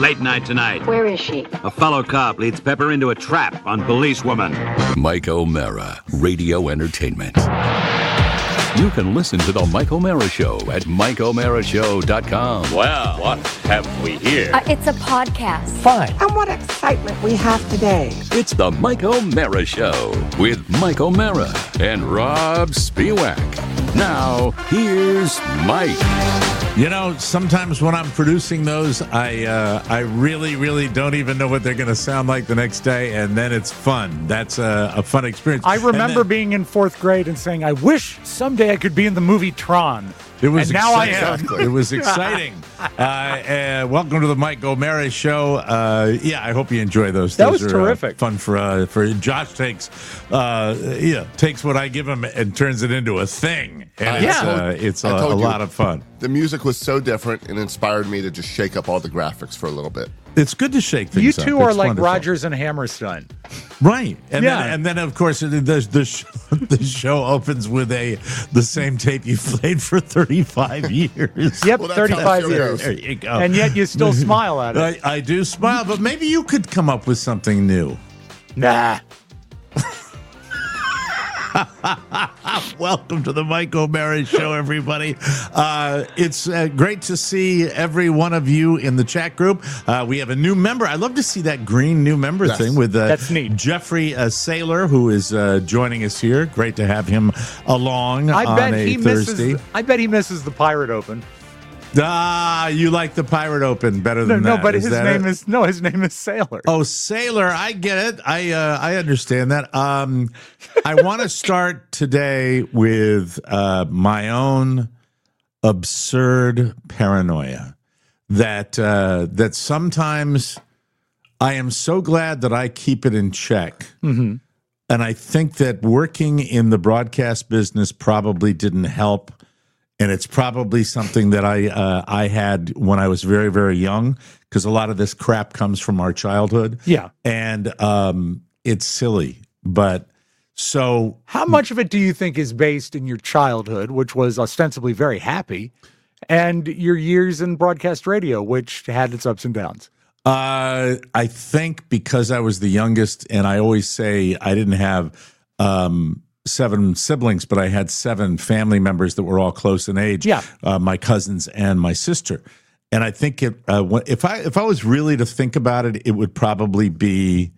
Late night tonight. Where is she? A fellow cop leads Pepper into a trap on policewoman. Mike O'Mara, Radio Entertainment. You can listen to The Mike O'Mara Show at MikeO'MaraShow.com. Well, what have we here? It's a podcast. Fine. And what excitement we have today. It's The Mike O'Mara Show with Mike O'Mara and Rob Spiewak. Now, here's Mike. You know, sometimes when I'm producing those, I really don't even know what they're going to sound like the next day, and then it's fun. That's a fun experience. I remember being in fourth grade and saying, I wish someday I could be in the movie Tron. It was and now I am. It was exciting. Welcome to the Mike O'Mara Show. I hope you enjoy those. That those was are, terrific. Fun for Josh takes what I give him and turns it into a thing. And it's a lot of fun. The music was so different and inspired me to just shake up all the graphics for a little bit. It's good to shake things You up. two are It's like wonderful. Rodgers and Hammerstein. Right. And Yeah. then of course the show opens with the same tape you played for 35 years. Yep, Well, that's how the 35 show years. goes. There you go. And yet you still smile at it. I do smile, but maybe you could come up with something new. Nah. Welcome to the Mike O'Mara Show, everybody. It's great to see every one of you in the chat group. We have a new member. I love to see that green new member thing with That's neat. Jeffrey Saylor, who is joining us here. Great to have him along on a Thursday. I bet he misses the Pirate Open. You like the Pirate Open better than No, that. but Is his that name it? is Sailor. Oh, Sailor, I get it. I understand that. I want to start today with my own absurd paranoia that sometimes I am so glad that I keep it in check. Mm-hmm. And I think that working in the broadcast business probably didn't help. And it's probably something that I had when I was very, very young, because a lot of this crap comes from our childhood. Yeah. And it's silly. But so How much of it do you think is based in your childhood, which was ostensibly very happy, and your years in broadcast radio, which had its ups and downs? I think because I was the youngest, and I always say I didn't have 7 siblings, but I had 7 family members that were all close in age. Yeah. My cousins and my sister. And I think if I was really to think about it, it would probably be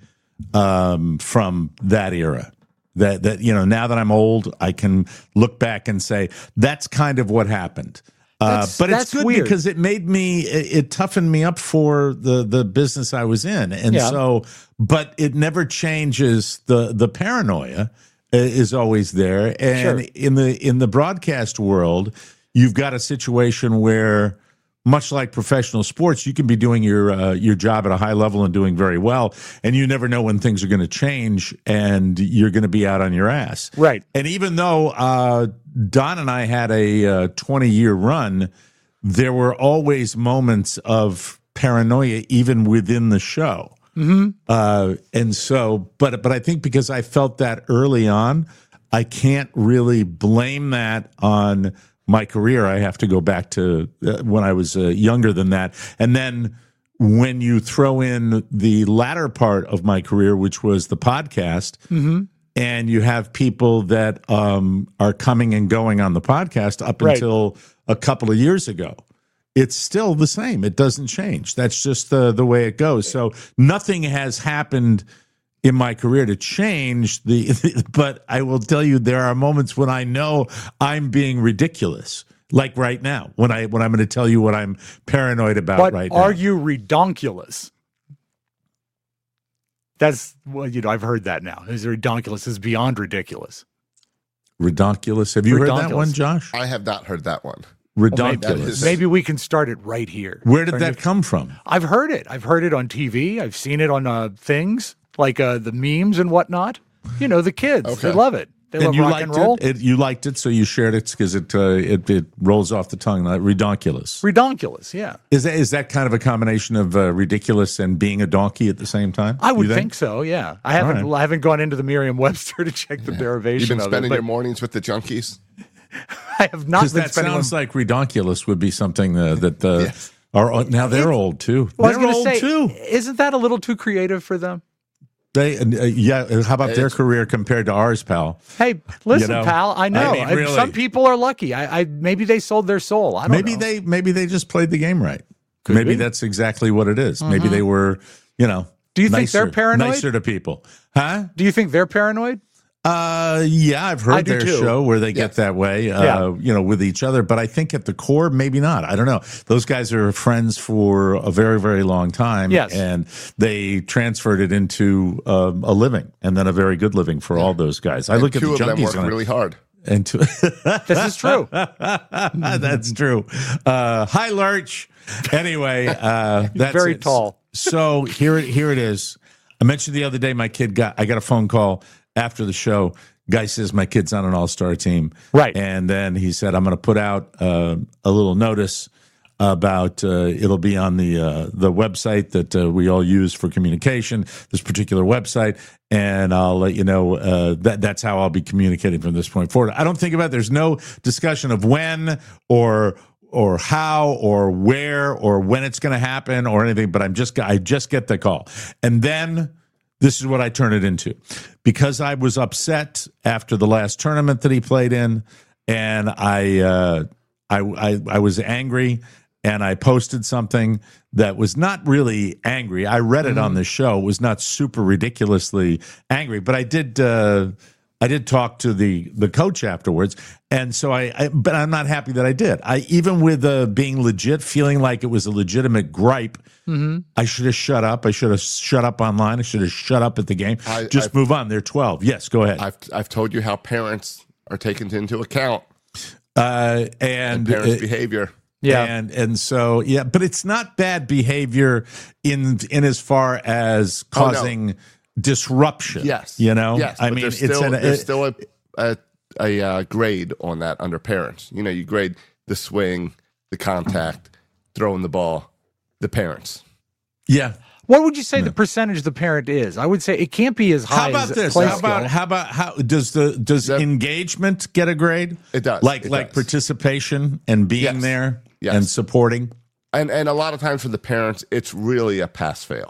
from that era. That now that I'm old, I can look back and say that's kind of what happened. But it's that's good weird. because it toughened me up for the business I was in, and but it never changes the paranoia. Is always there, and Sure. in the broadcast world, you've got a situation where, much like professional sports, you can be doing your job at a high level and doing very well, and you never know when things are going to change, and you're going to be out on your ass. Right. And even though Don and I had a 20-year run, there were always moments of paranoia, even within the show. Mm-hmm. And so, but I think because I felt that early on, I can't really blame that on my career. I have to go back to when I was younger than that. And then when you throw in the latter part of my career, which was the podcast, and you have people that are coming and going on the podcast up Right. until a couple of years ago. It's still the same. It doesn't change. That's just the way it goes. So nothing has happened in my career to change but I will tell you, there are moments when I know I'm being ridiculous. Like right now, when I'm going to tell you what I'm paranoid about But right now. are you redonkulous? That's I've heard that now. Is redonkulous is beyond ridiculous. Redonkulous. Have you heard that Redonkulous. one, Josh? I have not heard that one. Redonkulous. Maybe we can start it right here. Where did that come from? I've heard it. I've heard it on TV. I've seen it on things like the memes and whatnot. The kids. Okay. They love it. They love you rock liked and roll. it? You liked it, so you shared it because it rolls off the tongue. Like redonkulous. Redonkulous, yeah. Is that kind of a combination of ridiculous and being a donkey at the same time? I would You think so, yeah. I haven't gone into the Merriam-Webster to check the derivation You've been of spending it. your mornings with the junkies? I have not Because been that spending sounds like redonkulous would be something that Yes. Or now they're old too. Well, I was they're going old to say, too. isn't that a little too creative for them? They how about their career compared to ours, pal? Hey, listen, You know, pal. I know. I mean, really. Some people are lucky. Maybe they sold their soul. I don't know. Maybe they just played the game right. Could maybe be. that's exactly what it is. Maybe they were, Do you think they're paranoid? Nicer to people, huh? Do you think they're paranoid? Yeah, I've heard their show where they get that way, with each other. But I think at the core, maybe not. I don't know. Those guys are friends for a very, very long time. Yes. And they transferred it into a living, and then a very good living for all those guys. I look at the two of them junkies work really hard. and This is true. that's true. Hi, Lurch. Anyway, that's very it. tall. So here it is. I mentioned the other day I got a phone call after the show. Guy says my kid's on an all-star team. Right. And then he said, I'm going to put out a little notice about it'll be on the website that we all use for communication, this particular website, and I'll let you know that's how I'll be communicating from this point forward. I don't think about it. There's no discussion of when or how or where or when it's going to happen or anything, but I just get the call. And then this is what I turn it into. Because I was upset after the last tournament that he played in, and I was angry, and I posted something that was not really angry. I read it on the show. It was not super ridiculously angry, but I did talk to the coach afterwards, and so but I'm not happy that I did. Even with being legit, feeling like it was a legitimate gripe, I should have shut up. I should have shut up online. I should have shut up at the game. Move on. They're 12. Yes, go ahead. I've told you how parents are taken into account and parents' behavior. Yeah. And so, yeah, but it's not bad behavior in as far as causing disruption. Yes. Yes, I mean, there's still a grade on that under parents. You grade the swing, the contact, throwing the ball, the parents. Yeah. What would you say the percentage the parent is? I would say it can't be as high. How about as this? play How about does engagement get a grade? It does. Like It does. participation and being there and supporting. And a lot of times for the parents, it's really a pass-fail.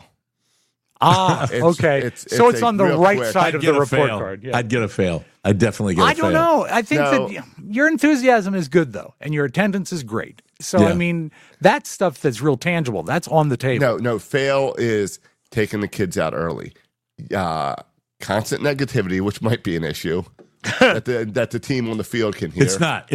Okay. It's on the right side of the report card. Yeah. I'd get a fail. I'd definitely get a fail. I don't know. I think that your enthusiasm is good, though, and your attendance is great. So, I mean, that's stuff that's real tangible. That's on the table. No, fail is taking the kids out early. Constant negativity, which might be an issue, that the team on the field can hear. It's not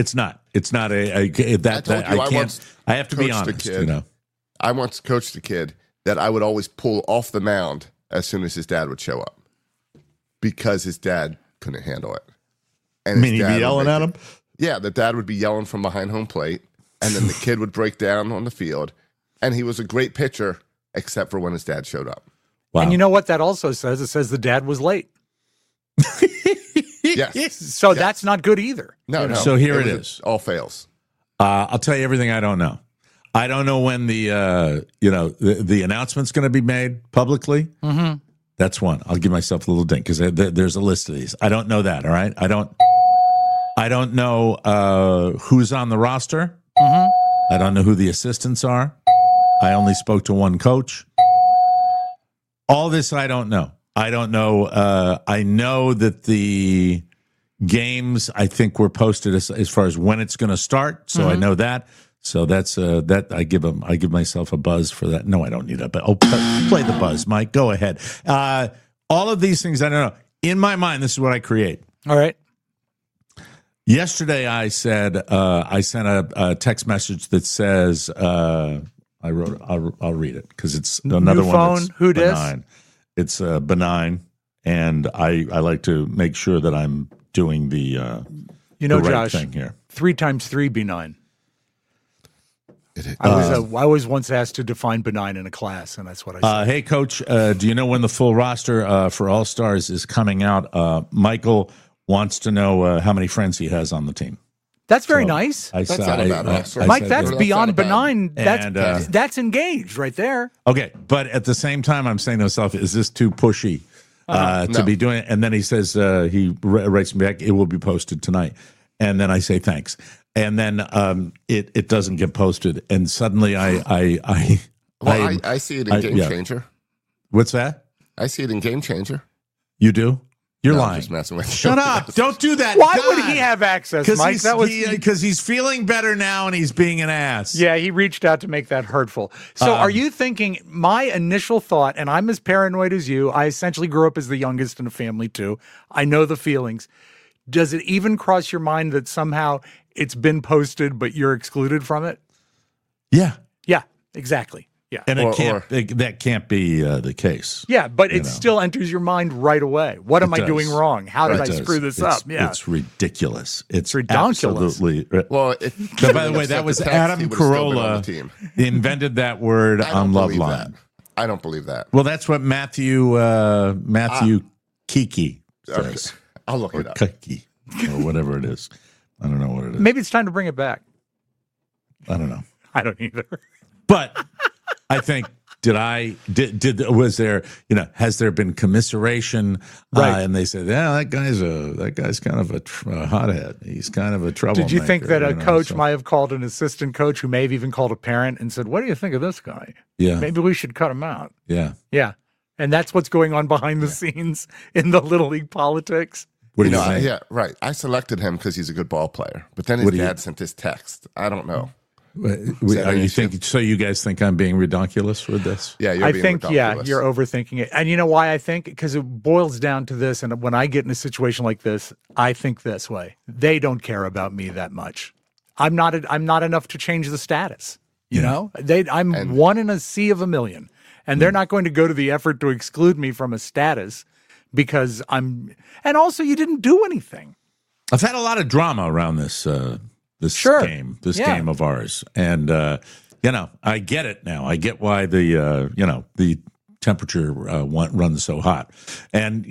I have to be honest. I once coached a kid that I would always pull off the mound as soon as his dad would show up because his dad couldn't handle it. And he'd be yelling at him? Yeah, the dad would be yelling from behind home plate, and then the kid would break down on the field, and he was a great pitcher except for when his dad showed up. Wow. And you know what that also says? It says the dad was late. Yes. So that's not good either. No. So here it is. All fails. I'll tell you everything I don't know. I don't know when the announcement's going to be made publicly. Mm-hmm. That's one. I'll give myself a little ding because there's a list of these. I don't know that. All right. I don't know who's on the roster. Mm-hmm. I don't know who the assistants are. I only spoke to one coach. All this I don't know. I don't know. I know that the games I think were posted as far as when it's going to start. So I know that. So that's that I give myself a buzz for that. No, I don't need it. But play the buzz, Mike. Go ahead. All of these things I don't know. In my mind, this is what I create. All right. Yesterday, I said I sent a text message that says I'll read it because it's another New one. Phone, That's who dis? benign. It's benign, and I like to make sure that I'm doing the the right Josh, thing here. 3 times 3 be 9. I was once asked to define benign in a class, and that's what I said. Hey, Coach, do you know when the full roster for All Stars is coming out? Michael wants to know how many friends he has on the team. That's very nice. That's not a bad answer. Mike, that's beyond not benign. And, That's engaged right there. Okay, but at the same time, I'm saying to myself, is this too pushy to No. be doing it? And then he says, he writes me back, it will be posted tonight. and then I say thanks, and then it doesn't get posted, and suddenly I see it in Game Changer. What's that? I see it in Game Changer. You do? You're No, I'm lying. just messing with you. Shut up! Don't do that. Why God. would he have access, Mike? Because he's feeling better now, and he's being an ass. Yeah, he reached out to make that hurtful. So are you thinking, my initial thought, and I'm as paranoid as you, I essentially grew up as the youngest in a family too. I know the feelings. Does it even cross your mind that somehow it's been posted, but you're excluded from it? Yeah. Yeah, exactly. Yeah. And that can't be the case. Yeah, but it still enters your mind right away. What am I doing wrong? How did I screw this up? Yeah. It's ridiculous. It's redonkulous. Absolutely. Well, by the way, that was Adam Carolla invented that word on Loveline. I don't believe that. Well, that's what Matthew Kiki says. Okay. I'll look it up. Kiki, or whatever it is. I don't know what it is. Maybe it's time to bring it back. I don't know. I don't either. But I think was there, has there been commiseration? Right. And they said, yeah, that guy's kind of a hothead. He's kind of a troublemaker. Did you think that a coach might have called an assistant coach who may have even called a parent and said, what do you think of this guy? Yeah. Maybe we should cut him out. Yeah. Yeah. And that's what's going on behind the scenes in the Little League politics. What do you think? Yeah, right. I selected him because he's a good ball player. But then his dad sent this text. I don't know. Are you think so? You guys think I'm being redonkulous with this? Yeah, I think you're overthinking it, and you know why I think? Because it boils down to this. And when I get in a situation like this, I think this way: they don't care about me that much. I'm not enough to change the status. You know, I'm one in a sea of a million, and they're not going to go to the effort to exclude me from a status because I'm. And also, you didn't do anything. I've had a lot of drama around this. Game of ours, and I get it now. I get why the temperature runs so hot, and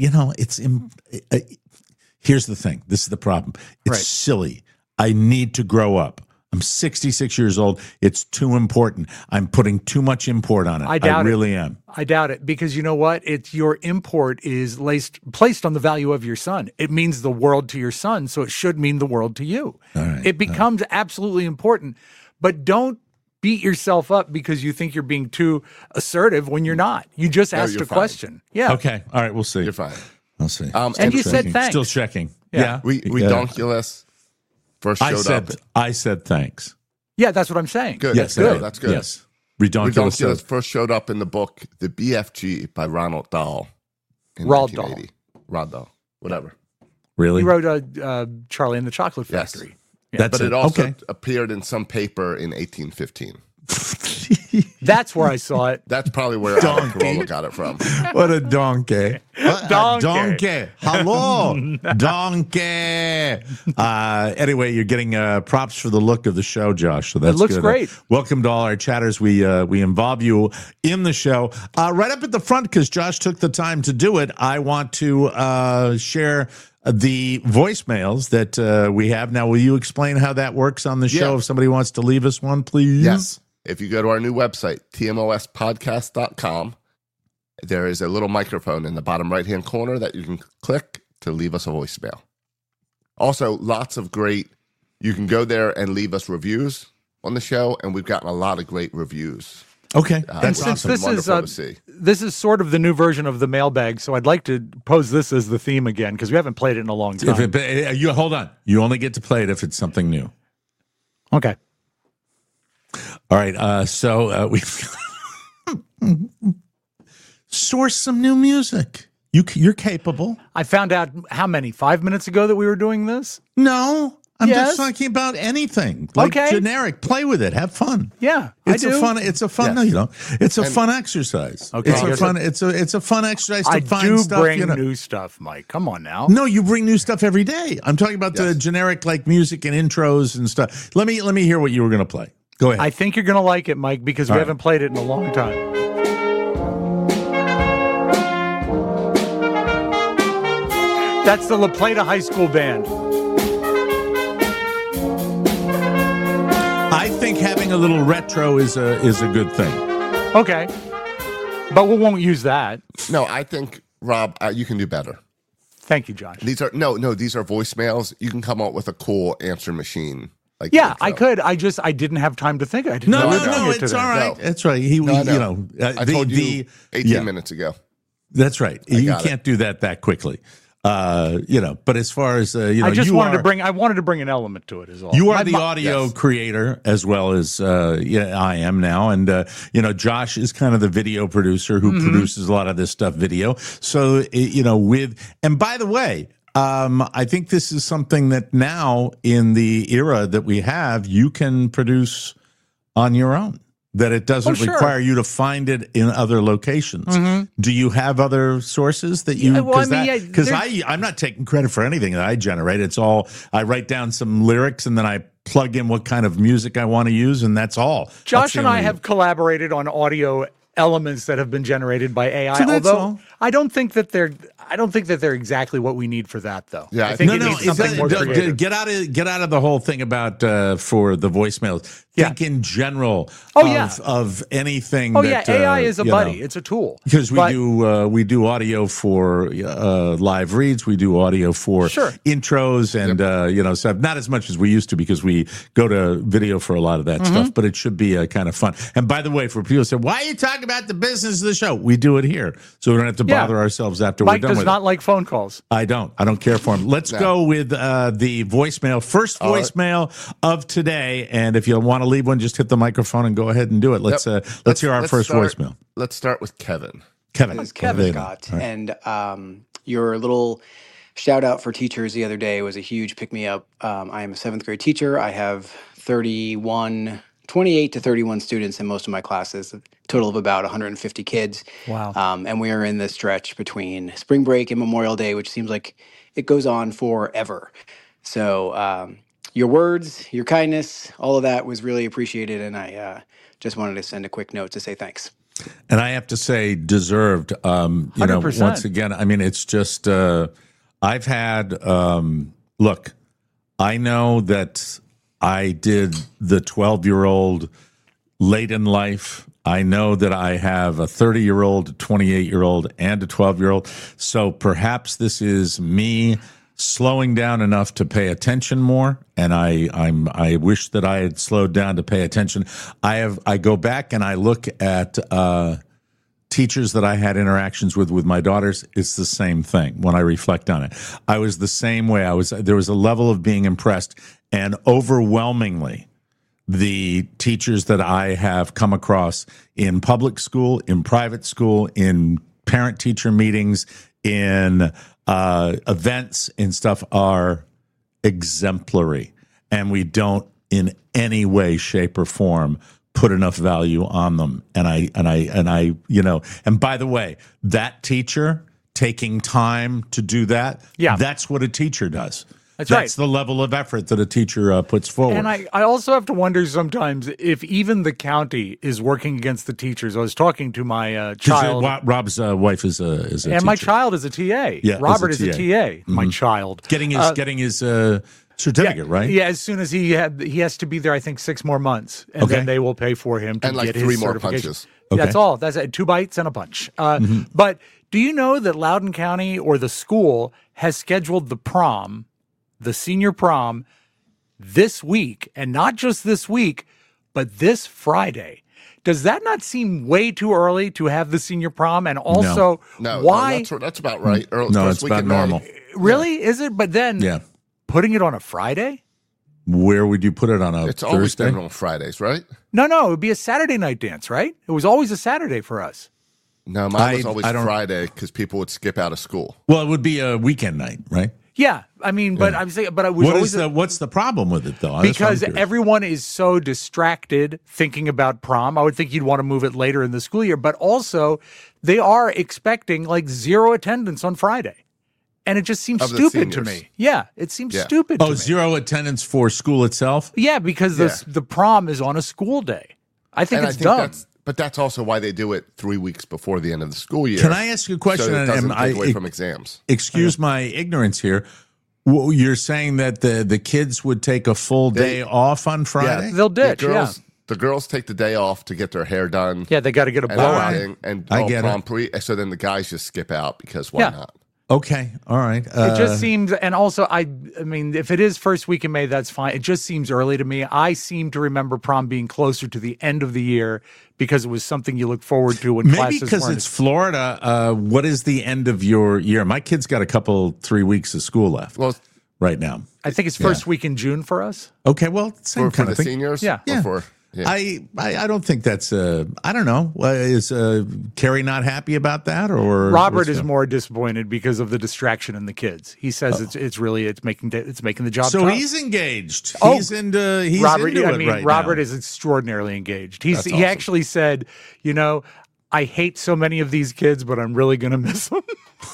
here's the thing. This is the problem. It's silly. I need to grow up. I'm 66 years old. It's too important. I'm putting too much import on it. I really am. I doubt it, because you know what? It's your import is placed on the value of your son. It means the world to your son, so it should mean the world to you. Right, it becomes absolutely important, but don't beat yourself up because you think you're being too assertive when you're not. You just asked a question. Yeah. Okay. All right. We'll see. You're fine. I'll see. And you said thanks. Still checking. Yeah. Redonkulous first showed up. I said thanks. Yeah, that's what I'm saying. Good. Yes, that's good. Yes. Redonkulous first showed up in the book The BFG by Ronald Dahl in Roald 1980. Roald Dahl. Whatever. Really? He wrote Charlie and the Chocolate Factory. Yeah. But it also appeared in some paper in 1815. That's where I saw it. That's probably where Adam Carolla got it from. What a donkey. Donkey. Hello. Donkey. Anyway, you're getting props for the look of the show, Josh. So that's it looks good. great. Welcome to all our chatters. We involve you in the show. Right up at the front, because Josh took the time to do it, I want to share the voicemails that we have. Now, will you explain how that works on the show if somebody wants to leave us one, please? Yes. If you go to our new website, tmospodcast.com, there is a little microphone in the bottom right-hand corner that you can click to leave us a voicemail. Also, you can go there and leave us reviews on the show, and we've gotten a lot of great reviews. Okay. And since this is sort of the new version of the mailbag, so I'd like to pose this as the theme again, because we haven't played it in a long time. Hold on. You only get to play it if it's something new. Okay. All right, so we've source some new music. You're capable. I found out 5 minutes ago that we were doing this? No, I'm just talking about anything. Like generic. Play with it. Have fun. Yeah, it's a fun. It's a fun. Yes. It's a fun exercise. Okay, it's a fun exercise to find stuff. I do bring new stuff, Mike. Come on now. No, you bring new stuff every day. I'm talking about the generic music and intros and stuff. Let me hear what you were going to play. Go ahead. I think you're going to like it, Mike, because we haven't played it in a long time. That's the La Plata High School Band. I think having a little retro is a good thing. Okay. But we won't use that. No, I think, Rob, you can do better. Thank you, Josh. These are these are voicemails. You can come up with a cool answer machine. Like Yeah, I could. I didn't have time to think. I didn't know it's today. all right. No. That's right. I told you 18 minutes ago. That's right. You can't do that quickly. But as far as I just wanted to bring an element to it. Is all. You are the audio creator as well as I am now, and Josh is kind of the video producer who produces a lot of this stuff video. So and by the way. I think this is something that now in the era that we have, you can produce on your own, that it doesn't require you to find it in other locations. Do you have other sources that you, because I'm not taking credit for anything that I generate. It's all, I write down some lyrics and then I plug in what kind of music I want to use. And that's all. Josh and I have collaborated on audio elements that have been generated by AI. So although I don't think that they're exactly what we need for that, though. Yeah, I think it needs something more creative. Get out of the whole thing about for the voicemails. Think in general of anything. AI is a buddy. It's a tool. Because we do audio for live reads. We do audio for intros and stuff. Not as much as we used to because we go to video for a lot of that stuff. But it should be kind of fun. And by the way, for people who say, "Why are you talking about the business of the show?" We do it here, so we don't have to bother ourselves after Mike we're done with it. Mike does not like phone calls. I don't care for him. Let's go with the voicemail. First voicemail of today. And if you want to leave one, just hit the microphone and go ahead and do it. Let's hear our first voicemail. Let's start with Kevin. Kevin. This is Kevin Scott. Right. And your little shout out for teachers the other day was a huge pick me up. I am a 7th grade teacher. I have 28 to 31 students in most of my classes, a total of about 150 kids. Wow. And we are in the stretch between spring break and Memorial Day, which seems like it goes on forever. So your words, your kindness, all of that was really appreciated. And I just wanted to send a quick note to say thanks. And I have to say, deserved. 100%. Once again, I mean, it's just, I've had, look, I know that I did the 12-year-old late in life. I know that I have a 30-year-old, a 28-year-old, and a 12-year-old. So perhaps this is me slowing down enough to pay attention more. And I wish that I had slowed down to pay attention. I go back and I look at teachers that I had interactions with my daughters. It's the same thing when I reflect on it. I was the same way. There was a level of being impressed. And overwhelmingly, the teachers that I have come across in public school, in private school, in parent-teacher meetings, in events and stuff are exemplary. And we don't in any way, shape, or form put enough value on them. And by the way, that teacher taking time to do that, that's what a teacher does. That's right. The level of effort that a teacher puts forward. And I also have to wonder sometimes if even the county is working against the teachers. I was talking to my child. Rob's wife is a teacher. And my child is a TA. Yeah, Robert is a TA. My child. Getting his certificate, right? Yeah, as soon as he has to be there, I think 6 more months. And then they will pay for him to get his 3 more certification. punches. Okay. That's all. That's 2 bites and a punch. But do you know that Loudoun County or the school has scheduled the prom, the senior prom, this week, and not just this week, but this Friday? Does that not seem way too early to have the senior prom? And also, why? No, that's about right. It's about normal. Really? Is it? But then putting it on a Friday? Where would you put it on It's Thursday? always been on Fridays, right? No, it would be a Saturday night dance, right? It was always a Saturday for us. No, mine was always Friday because people would skip out of school. Well, it would be a weekend night, right? Yeah, I mean, but I'm saying, but I was what's the problem with it though? Because everyone is so distracted thinking about prom. I would think you'd want to move it later in the school year, but also they are expecting like 0 attendance on Friday, and it just seems stupid to me. Yeah, it seems stupid. to me. 0 attendance for school itself? Yeah, because the prom is on a school day. I think it's dumb. But that's also why they do it 3 weeks before the end of the school year. Can I ask you a question? So it doesn't take away from exams. Excuse my ignorance here. You're saying that the kids would take a full day off on Friday? Yeah, they'll ditch, The girls take the day off to get their hair done. Yeah, they got to get a blowout. And prom pre. So then the guys just skip out because why not? Okay. All right. It just seems, and also, I mean, if it is first week in May, that's fine. It just seems early to me. I seem to remember prom being closer to the end of the year because it was something you look forward to when maybe classes because weren't. it's Florida. What is the end of your year? My kid's got 3 weeks of school left Well, right now. I think it's first week in June for us. Okay. Well, same for kind the of thing. seniors? Yeah. Or for, yeah. I don't think that's I don't know. Is Carrie not happy about that, or Robert is more disappointed because of the distraction in the kids. He says it's making the job. So tough. he's engaged. Oh, he's Robert. Into I it mean, right Robert now. is extraordinarily engaged. He awesome. actually said, I hate so many of these kids, but I'm really going to miss them.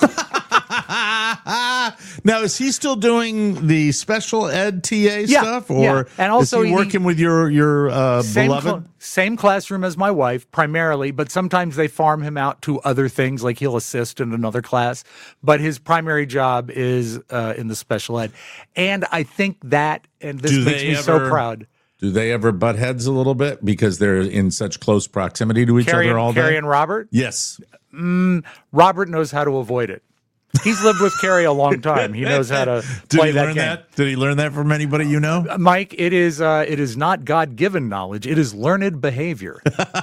Now, is he still doing the special ed TA stuff, or yeah. And also is he working with your beloved? Same classroom as my wife, primarily, but sometimes they farm him out to other things, like he'll assist in another class. But his primary job is in the special ed, and I think that, and this makes me so proud. Do they ever butt heads a little bit because they're in such close proximity to each other all day? Carrie and Robert? Yes. Robert knows how to avoid it. He's lived with Carrie a long time. He knows how to play that game. Did he learn that from anybody you know? Mike, it is not God-given knowledge. It is learned behavior.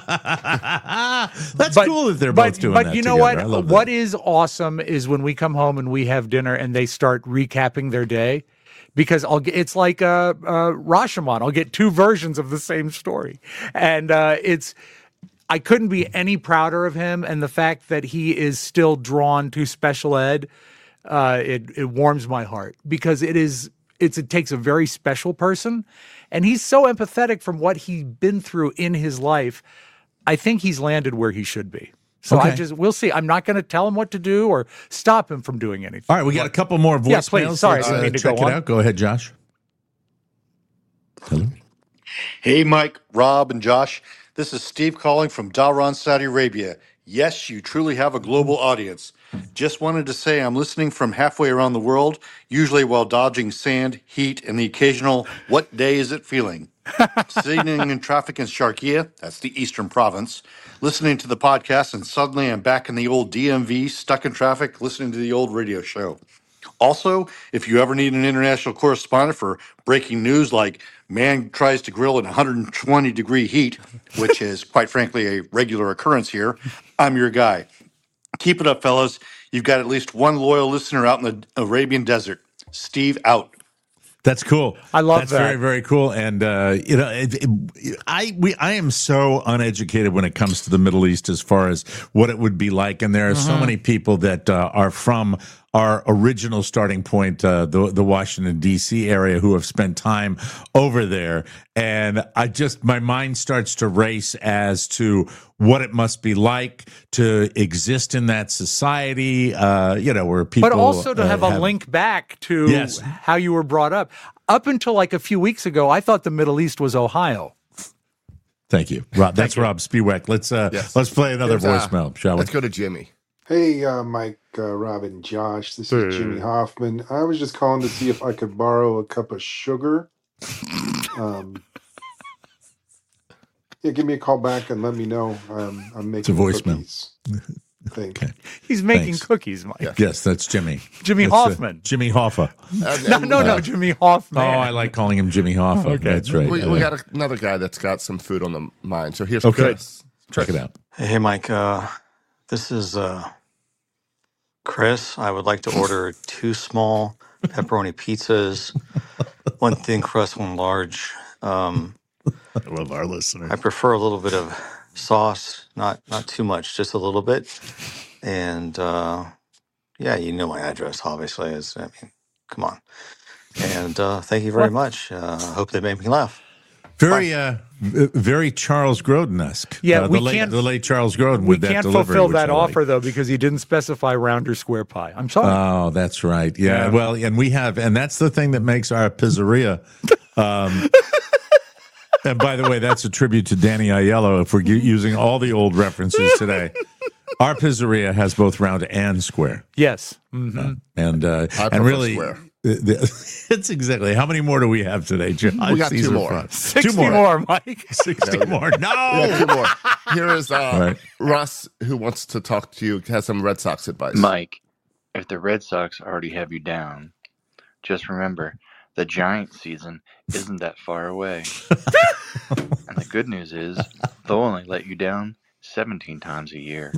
That's cool that they're both doing that. But you know together. what? What is awesome is when we come home and we have dinner and they start recapping their day. Because it's like Rashomon. I'll get two versions of the same story. And I couldn't be any prouder of him. And the fact that he is still drawn to special ed, it warms my heart. Because it takes a very special person. And he's so empathetic from what he's been through in his life. I think he's landed where he should be. So we'll see. I'm not going to tell him what to do or stop him from doing anything. All right, we got a couple more voicemails. Yeah, please. Sorry, I didn't mean to check go it on. out. Go ahead, Josh. Hello. Hey, Mike, Rob, and Josh. This is Steve calling from Dhahran, Saudi Arabia. Yes, you truly have a global audience. Just wanted to say I'm listening from halfway around the world, usually while dodging sand, heat, and the occasional, what day is it feeling? Sitting in traffic in Sharqiya, that's the eastern province, listening to the podcast, and suddenly I'm back in the old DMV, stuck in traffic, listening to the old radio show. Also, if you ever need an international correspondent for breaking news like man tries to grill in 120-degree heat, which is, quite frankly, a regular occurrence here, I'm your guy. Keep it up, fellas. You've got at least one loyal listener out in the Arabian desert. Steve out. That's cool. I love That's that. very, very cool. And I am so uneducated when it comes to the Middle East as far as what it would be like. And there are so many people that are from our original starting point, the Washington, D.C. area, who have spent time over there. And my mind starts to race as to what it must be like to exist in that society, where people. But also to have a link back to how you were brought up. Up until like a few weeks ago, I thought the Middle East was Ohio. Thank you, Rob. That's Rob Spiewak. Let's play another voicemail, shall we? Let's go to Jimmy. Hey, Mike, Rob, and Josh. This is Jimmy Hoffman. I was just calling to see if I could borrow a cup of sugar. Give me a call back and let me know. I'm making It's a voicemail. cookies. Thank Okay. He's making Thanks. cookies, Mike. Yes, that's Jimmy. Jimmy That's, Hoffman. Jimmy Hoffa. No, Jimmy Hoffman. Oh, I like calling him Jimmy Hoffa. Okay. That's right. We got another guy that's got some food on the mind. So here's Okay. Chris. Check it out. Hey, Mike. This is Chris. I would like to order 2 small pepperoni pizzas, 1 thin crust, 1 large. I love our listeners. I prefer a little bit of sauce, not too much, just a little bit. And you know my address, obviously. Come on. And thank you very much. Hope they make me laugh. Very Charles Grodin-esque. Yeah, the late Charles Grodin We with that can't delivery, fulfill which that I like. offer, though, because he didn't specify round or square pie. I'm sorry. Oh, that's right. Yeah. Well, and that's the thing that makes our pizzeria. And by the way, that's a tribute to Danny Aiello. If we're using all the old references today, our pizzeria has both round and square. Yes. Mm-hmm. And really, square. It's exactly. How many more do we have today, Josh? We got 2 more. Fun. 60 more, Mike. 60 more. No. Yeah, 2 more. Here is Right. Russ, who wants to talk to you, has some Red Sox advice. Mike, if the Red Sox already have you down, just remember the Giants season isn't that far away. And the good news is they'll only let you down 17 times a year.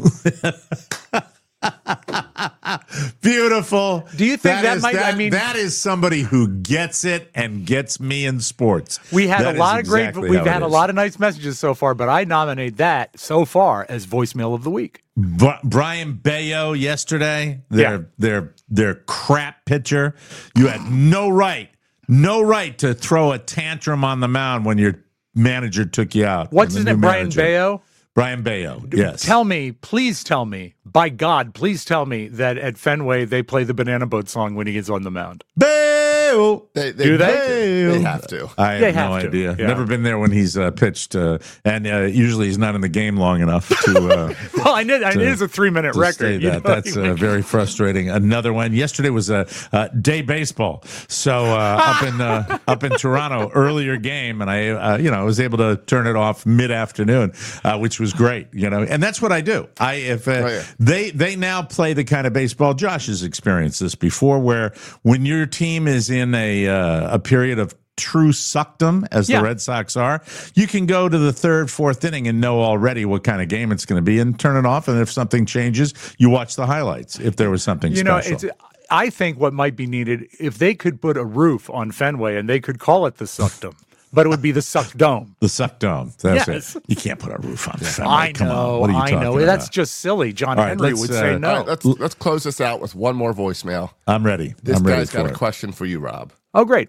Beautiful. Do you think that might? I mean, that is somebody who gets it and gets me in sports. We had That a lot is of great. exactly We've how had it a is. lot of nice messages so far, but I nominate that so far as voicemail of the week. Brian Bayo yesterday, their crap pitcher. You had no right to throw a tantrum on the mound when your manager took you out. What's his name? Brian Bayo? Brian Bayo, yes. Please tell me, by God, please tell me that at Fenway they play the Banana Boat song when he gets on the mound. Bayo! Do they? They have to. I have no idea. Yeah. Never been there when he's pitched, and usually he's not in the game long enough to. Well, I know it is a 3-minute record. That. That's very frustrating. Another one. Yesterday was a day baseball, so up in Toronto, earlier game, and I was able to turn it off mid-afternoon, which was great. And that's what I do. They now play the kind of baseball. Josh has experienced this before, where when your team is in a period of true suckdom, as the Red Sox are, you can go to the third, fourth inning and know already what kind of game it's going to be and turn it off. And if something changes, you watch the highlights if there was something special. I think what might be needed, if they could put a roof on Fenway and they could call it the Suckdom, but it would be the Suck Dome. The Suck Dome. That's Yes. it. You can't put a roof on Fenway. I Come on. know. What are you talking about? That's just silly. John All right, Henry would say no. All right, let's close this out with one more voicemail. I'm ready. This I'm ready guy's got for a it. question for you, Rob. Oh, great.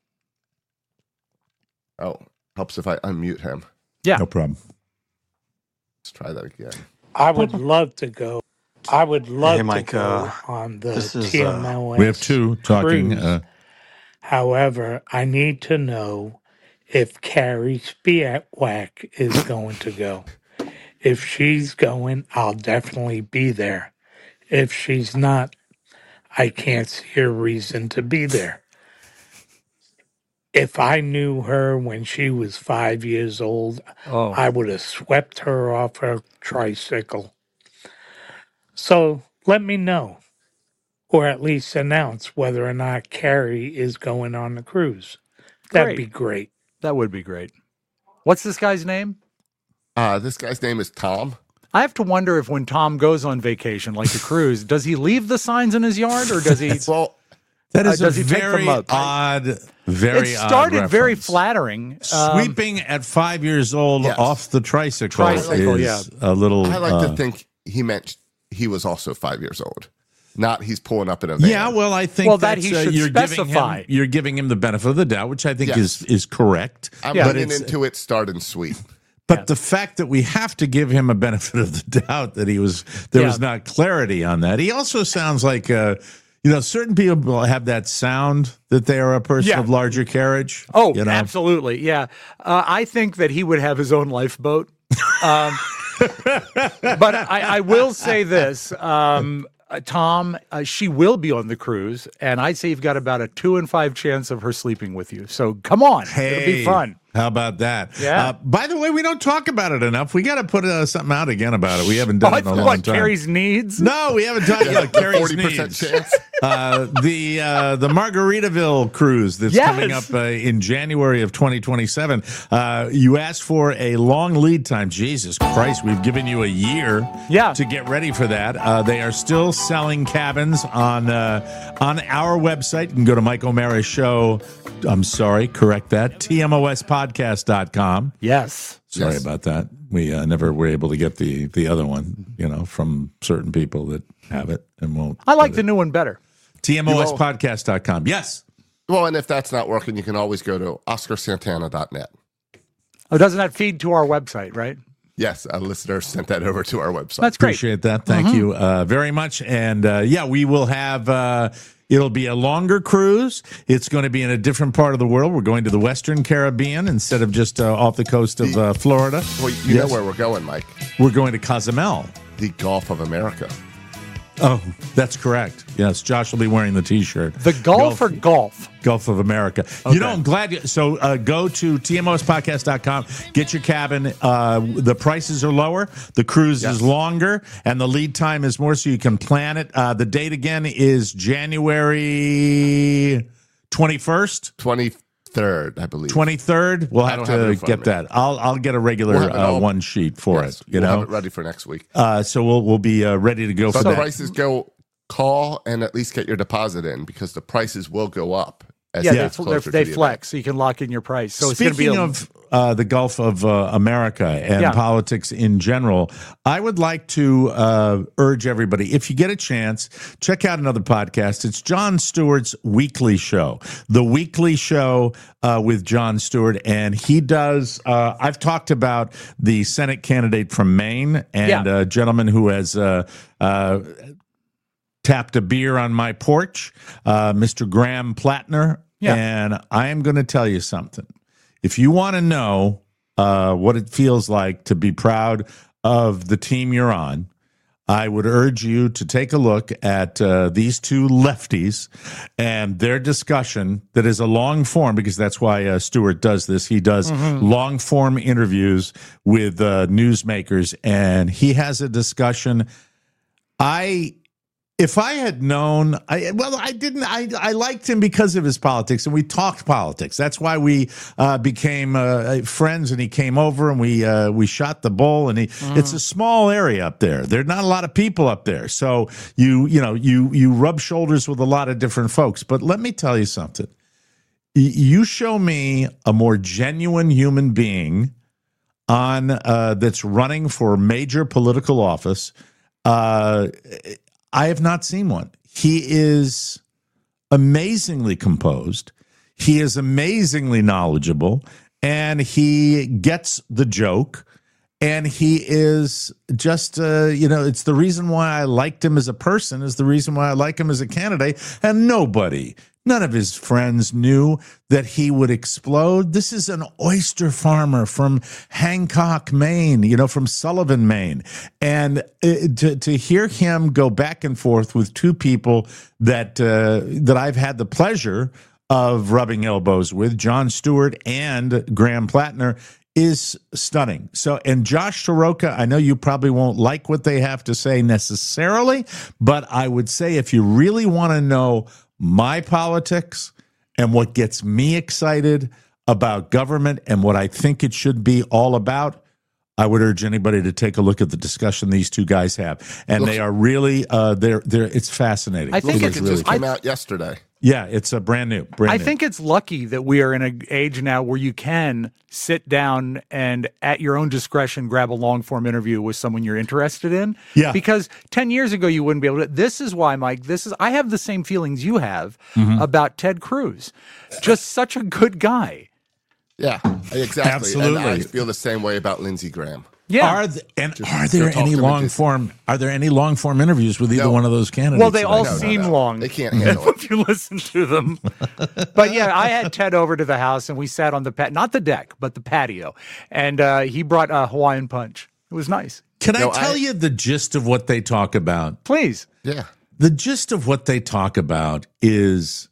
Oh, helps if I unmute him. Yeah. No problem. Let's try that again. I would love to go. I would love Hey, Mike, to go on the this is, TMLS. We have two talking. cruise. However, I need to know if Carrie Spiewak is going to go. If she's going, I'll definitely be there. If she's not, I can't see a reason to be there. If I knew her when she was 5 years old, I would have swept her off her tricycle. So let me know, or at least announce whether or not Carrie is going on the cruise. That'd be great. That would be great. What's this guy's name? This guy's name is Tom. I have to wonder if when Tom goes on vacation, like a cruise, does he leave the signs in his yard, or does he? Well, that is a does he take very them up? odd, very It started odd very reference. flattering. Sweeping at 5 years old Yes. off the tricycle is a little. I like to think he meant he was also 5 years old. Not he's pulling up in a van. Yeah, well, I think that that's, he should specify. You're giving him the benefit of the doubt, which I think Yes. is correct. I'm but getting into it starting sweet. But the fact that we have to give him a benefit of the doubt that there was not clarity on that. He also sounds like certain people have that sound that they are a person of larger carriage. Oh, absolutely. Yeah. I think that he would have his own lifeboat. But I will say this. Tom, she will be on the cruise, and I'd say you've got about a 2 in 5 chance of her sleeping with you. So come on. It'll be fun. How about that? Yeah. By the way, we don't talk about it enough. We got to put something out again about it. We haven't done it in a long time. Carrie's needs? No, we haven't talked about Carrie's 40% needs. chance. The Margaritaville cruise that's coming up in January of 2027. You asked for a long lead time. Jesus Christ, we've given you a year to get ready for that. They are still selling cabins on our website. You can go to Mike O'Mara's show. I'm sorry, correct that. TMOSpodcast.com. Yes. Sorry about that. We never were able to get the other one, from certain people that have it and won't. I like the new one better. TMOSpodcast.com. Yes. Well, and if that's not working, you can always go to OscarSantana.net. Oh, doesn't that feed to our website, right? Yes, a listener sent that over to our website. That's great. Appreciate that. Thank you very much. And we will have. It'll be a longer cruise. It's going to be in a different part of the world. We're going to the Western Caribbean instead of just off the coast of Florida. Well, you know where we're going, Mike. We're going to Cozumel. The Gulf of America. Oh, that's correct. Yes, Josh will be wearing the T-shirt. The Gulf or golf? Gulf of America. Okay. You know, I'm glad. So go to tmospodcast.com, get your cabin. The prices are lower, the cruise is longer, and the lead time is more, so you can plan it. The date again is January 21st? 23rd, I believe. 23rd? We'll have to get that. I'll get a regular one sheet for it. We'll have it ready for next week. So we'll be ready to go for that. that. The prices go, call and at least get your deposit in, because the prices will go up. They flex, so you can lock in your price. So Speaking of the Gulf of America and politics in general, I would like to urge everybody, if you get a chance, check out another podcast. It's Jon Stewart's Weekly Show, The Weekly Show with Jon Stewart. And he does, I've talked about the Senate candidate from Maine and a gentleman who has tapped a beer on my porch, Mr. Graham Plattner. Yeah. And I am going to tell you something. If you want to know what it feels like to be proud of the team you're on, I would urge you to take a look at these two lefties and their discussion that is a long form, because that's why Stewart does this. He does long form interviews with newsmakers, and he has a discussion. If I had known, I liked him because of his politics, and we talked politics. That's why we became friends, and he came over, and we shot the bull. And it's a small area up there. There are not a lot of people up there, so you rub shoulders with a lot of different folks. But let me tell you something: you show me a more genuine human being on that's running for major political office. I have not seen one. He is amazingly composed. He is amazingly knowledgeable, and he gets the joke. And he is just, it's the reason why I liked him as a person, is the reason why I like him as a candidate. And none of his friends knew that he would explode. This is an oyster farmer from Hancock, Maine, from Sullivan, Maine. And to hear him go back and forth with two people that I've had the pleasure of rubbing elbows with, Jon Stewart and Graham Plattner, is stunning. So, and Josh Soroka, I know you probably won't like what they have to say necessarily, but I would say if you really want to know my politics and what gets me excited about government and what I think it should be all about, I would urge anybody to take a look at the discussion these two guys have. And they are really, it's fascinating. I think it just came out yesterday. Yeah, it's a brand new. I think it's lucky that we are in an age now where you can sit down and at your own discretion grab a long form interview with someone you're interested in. Yeah. Because 10 years ago you wouldn't be able to. This is why, Mike, I have the same feelings you have about Ted Cruz. Just such a good guy. Yeah, exactly. Absolutely. And I feel the same way about Lindsey Graham. Yeah. Are there any long form interviews with either one of those candidates? Well, they all seem long. They can't handle it if you listen to them. But yeah, I had Ted over to the house, and we sat on the not the deck, but the patio, and he brought a Hawaiian punch. It was nice. Can I tell you the gist of what they talk about? Please. Yeah. The gist of what they talk about is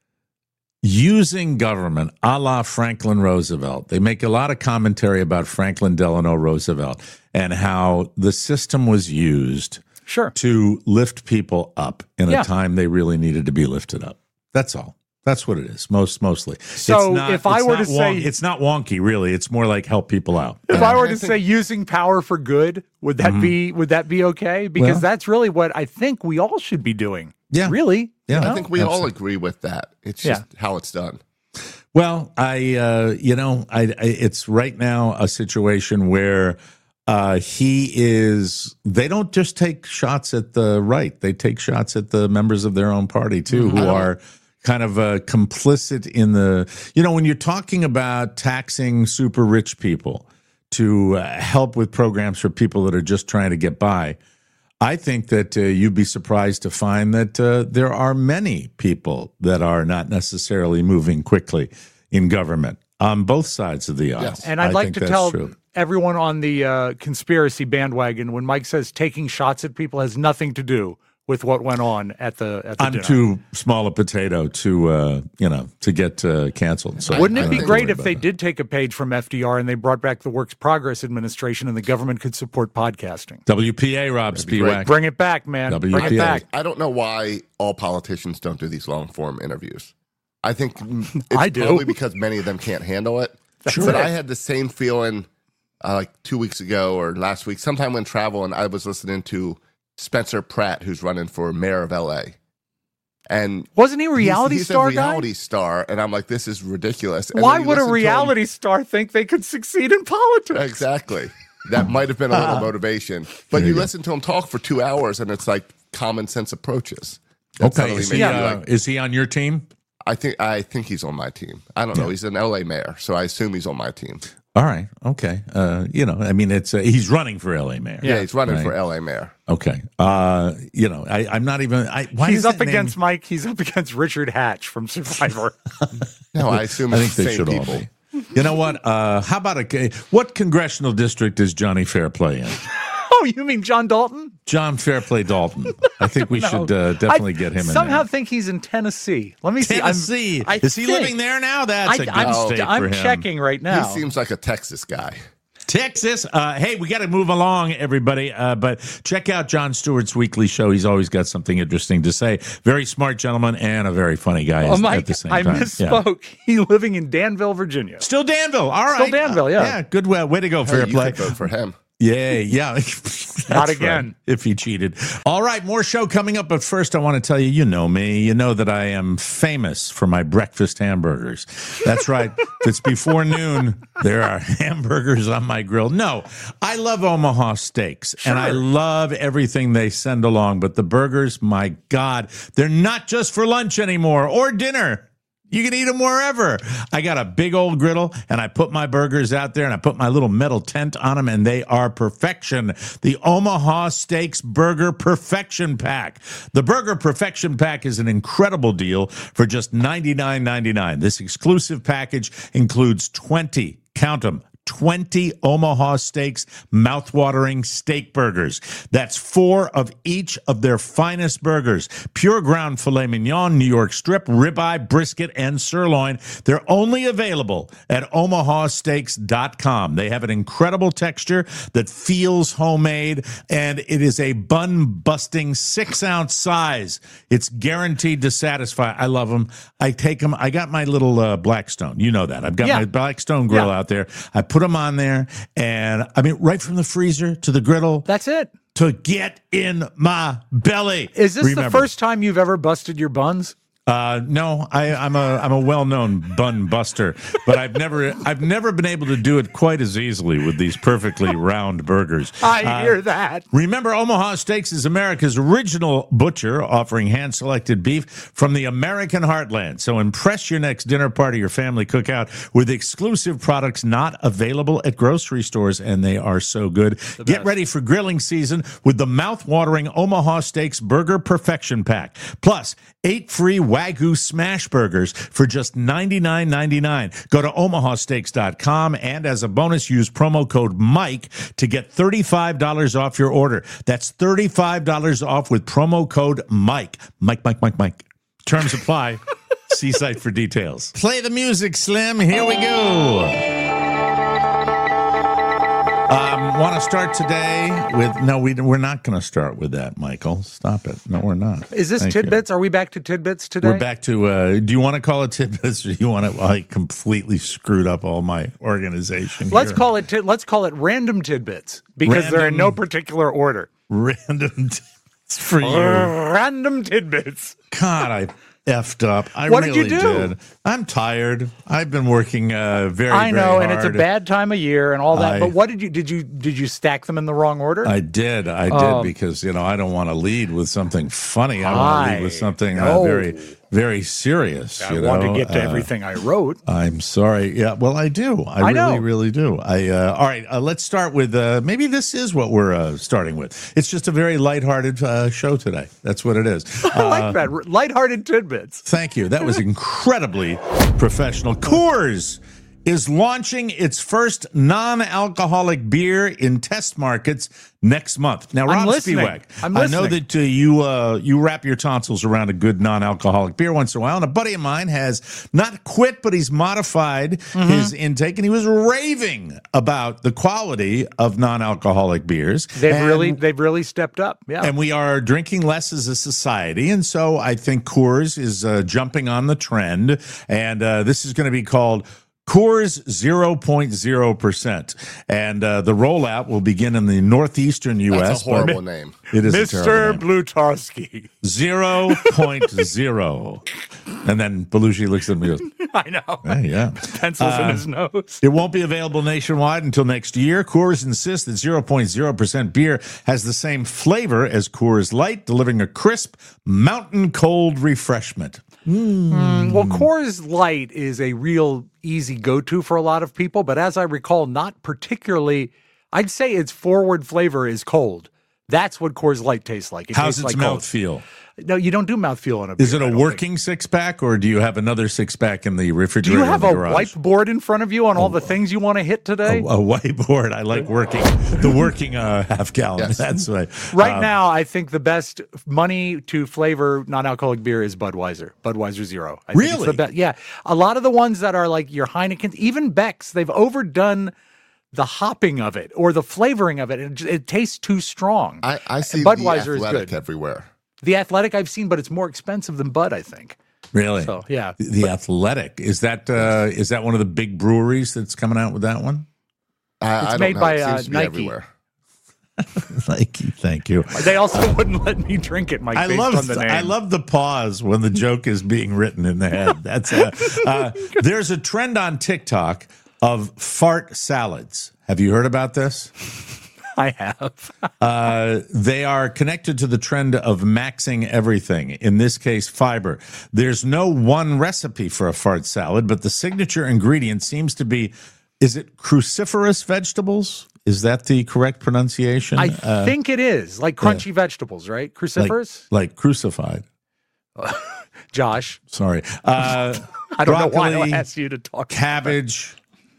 using government a la Franklin Roosevelt. They make a lot of commentary about Franklin Delano Roosevelt and how the system was used to lift people up in a time they really needed to be lifted up. That's all. That's what it is, mostly. So if I were to say... It's not wonky, really. It's more like help people out. If I were to say using power for good, would that be okay? Because that's really what I think we all should be doing. Yeah. Really. Yeah. I think we all agree with that. It's just how it's done. Well, it's right now a situation where they don't just take shots at the right. They take shots at the members of their own party, too, who are kind of complicit in when you're talking about taxing super rich people to help with programs for people that are just trying to get by. I think that you'd be surprised to find that there are many people that are not necessarily moving quickly in government on both sides of the aisle. Yes. And I'd like to tell everyone on the conspiracy bandwagon, when Mike says taking shots at people has nothing to do with what went on at the I'm dinner. too small a potato to get canceled. So Wouldn't it be don't great worry if about they that. did take a page from FDR and they brought back the Works Progress Administration and the government could support podcasting? WPA, Rob That'd be great. Spiewak. Bring it back, man. Bring it WPA. back. I don't know why all politicians don't do these long form interviews. I think it's I do. probably because many of them can't handle it. Sure. But I had the same feeling like 2 weeks ago or last week, sometime when traveling, I was listening to Spencer Pratt, who's running for mayor of LA. And wasn't he a reality he's star a reality guy? star, and I'm like, this is ridiculous. And Why then you would a listen to him- reality star think they could succeed in politics? Exactly. That might have been a little motivation. But There you you go. listen to him talk for 2 hours, and it's like common sense approaches. That Okay, suddenly is make he, you like, is he on your team? I think he's on my team. I don't know. He's an LA mayor, so I assume he's on my team. All right. Okay. It's he's running for LA mayor. Yeah, he's running Right. for LA mayor. Okay. I'm not even. Why He's is up that name- against Mike. He's up against Richard Hatch from Survivor. No, I assume I it's think the they same should people. all be. You know what? How about what congressional district does Johnny Fairplay in? Oh, you mean John Dalton? John Fairplay Dalton. I think we No. should definitely get him in Somehow there. think he's in Tennessee. Let me Tennessee. see. Is he living there now? That's a good state for I'm him. checking right now. He seems like a Texas guy. Texas. Hey, we got to move along, everybody. But check out Jon Stewart's weekly show. He's always got something interesting to say. Very smart gentleman and a very funny guy Oh, Mike, at the same I time. Yeah. misspoke. He's living in Danville, Virginia. Still Danville. All right. Still Danville, yeah. Yeah, good. Way to go, Hey, Fair you Play. could vote for him. Yeah. That's Not again. right, if he cheated. All right, more show coming up. But first, I want to tell you, you know me. You know that I am famous for my breakfast hamburgers. That's right. If it's before noon, there are hamburgers on my grill. No, I love Omaha Steaks, and I love everything they send along. But the burgers, my God, they're not just for lunch anymore or dinner. You can eat them wherever. I got a big old griddle, and I put my burgers out there, and I put my little metal tent on them, and they are perfection. The Omaha Steaks Burger Perfection Pack. The Burger Perfection Pack is an incredible deal for just $99.99. This exclusive package includes 20, count them, 20 Omaha Steaks mouthwatering steak burgers. That's 4 of each of their finest burgers. Pure ground filet mignon, New York strip, ribeye, brisket, and sirloin. They're only available at omahasteaks.com. They have an incredible texture that feels homemade, and it is a bun-busting 6-ounce size. It's guaranteed to satisfy. I love them. I take them. I got my little Blackstone. You know that. I've got my Blackstone grill out there. I put them on there, and I mean, right from the freezer to the griddle. That's it. To get in my belly. Is this the first time you've ever busted your buns? No, I'm a well-known bun buster, but I've never been able to do it quite as easily with these perfectly round burgers. I hear that. Remember, Omaha Steaks is America's original butcher, offering hand-selected beef from the American heartland. So impress your next dinner party or family cookout with exclusive products not available at grocery stores, and they are so good. Get ready for grilling season with the mouth-watering Omaha Steaks Burger Perfection Pack. Plus, 8 free Wagyu smash burgers for just $99.99. Go to omahasteaks.com, and as a bonus, use promo code Mike to get $35 off your order. That's $35 off with promo code Mike. Mike. Terms apply. See site for details. Play the music, Slim. Here we go. Want to start today with... No, we're not going to start with that, Michael. Stop it. No, we're not. Is this Thank you. tidbits? Are we back to tidbits today? We're back to, do you want to call it tidbits, or do you want to, I completely screwed up all my organization Let's here. call it random tidbits, because they're in no particular order. Random tidbits for you. Random tidbits. God, I effed up. I What did really you do? did. I'm tired. I've been working very I know, very and it's a hard. bad time of year and all that. But what did you stack them in the wrong order? I did because I don't want to lead with something funny. I want to lead with something very, very serious. I want to get to everything I wrote. I'm sorry. Yeah, well, I do. I really, really do. All right, let's start with maybe this is what we're starting with. It's just a very lighthearted show today. That's what it is. I like that. Lighthearted tidbits. Thank you. That was incredibly professional. Coors is launching its first non-alcoholic beer in test markets next month. Now, Rob Spiewak, I know that you wrap your tonsils around a good non-alcoholic beer once in a while, and a buddy of mine has not quit, but he's modified his intake, and he was raving about the quality of non-alcoholic beers. They've really stepped up. Yeah, and we are drinking less as a society, and so I think Coors is jumping on the trend, and this is going to be called Coors 0.0%. And the rollout will begin in the northeastern U.S. That's a horrible name. It is Mr. Blutarski. 0.0. And then Belushi looks at me and goes, I know. Hey, yeah. Pencils in his nose. It won't be available nationwide until next year. Coors insists that 0.0% beer has the same flavor as Coors Light, delivering a crisp, mountain cold refreshment. Well, Coors Light is a real easy go-to for a lot of people, but as I recall, not particularly. I'd say its forward flavor is cold. That's what Coors Light tastes like. How's tastes its like mouthfeel? No, you don't do mouthfeel on a beer. Is it a working six-pack, or do you have another six-pack in the refrigerator? Do you have in a the garage? whiteboard in front of you on all the things you want to hit today? A whiteboard. I like the working half gallon. Yes. That's right. Right now, I think the best money to flavor non-alcoholic beer is Budweiser. Budweiser Zero. I think it's the best. Yeah. A lot of the ones that are like your Heineken, even Beck's, they've overdone the hopping of it or the flavoring of it. It tastes too strong. I see Budweiser the Athletic is good everywhere. The Athletic I've seen, but it's more expensive than Bud, I think. Really? So, yeah. The Athletic. Is that one of the big breweries that's coming out with that one? It's made by Nike. Everywhere. Nike, thank you. They also wouldn't let me drink it, Mike, based on the name. I love the pause when the joke is being written in the head. That's there's a trend on TikTok of fart salads. Have you heard about this? I have. They are connected to the trend of maxing everything, in this case, fiber. There's no one recipe for a fart salad, but the signature ingredient seems to be, is it cruciferous vegetables? Is that the correct pronunciation? I think it is. Like crunchy vegetables, right? Cruciferous? Like crucified. Josh. Sorry. I don't know why I asked you to talk. Cabbage.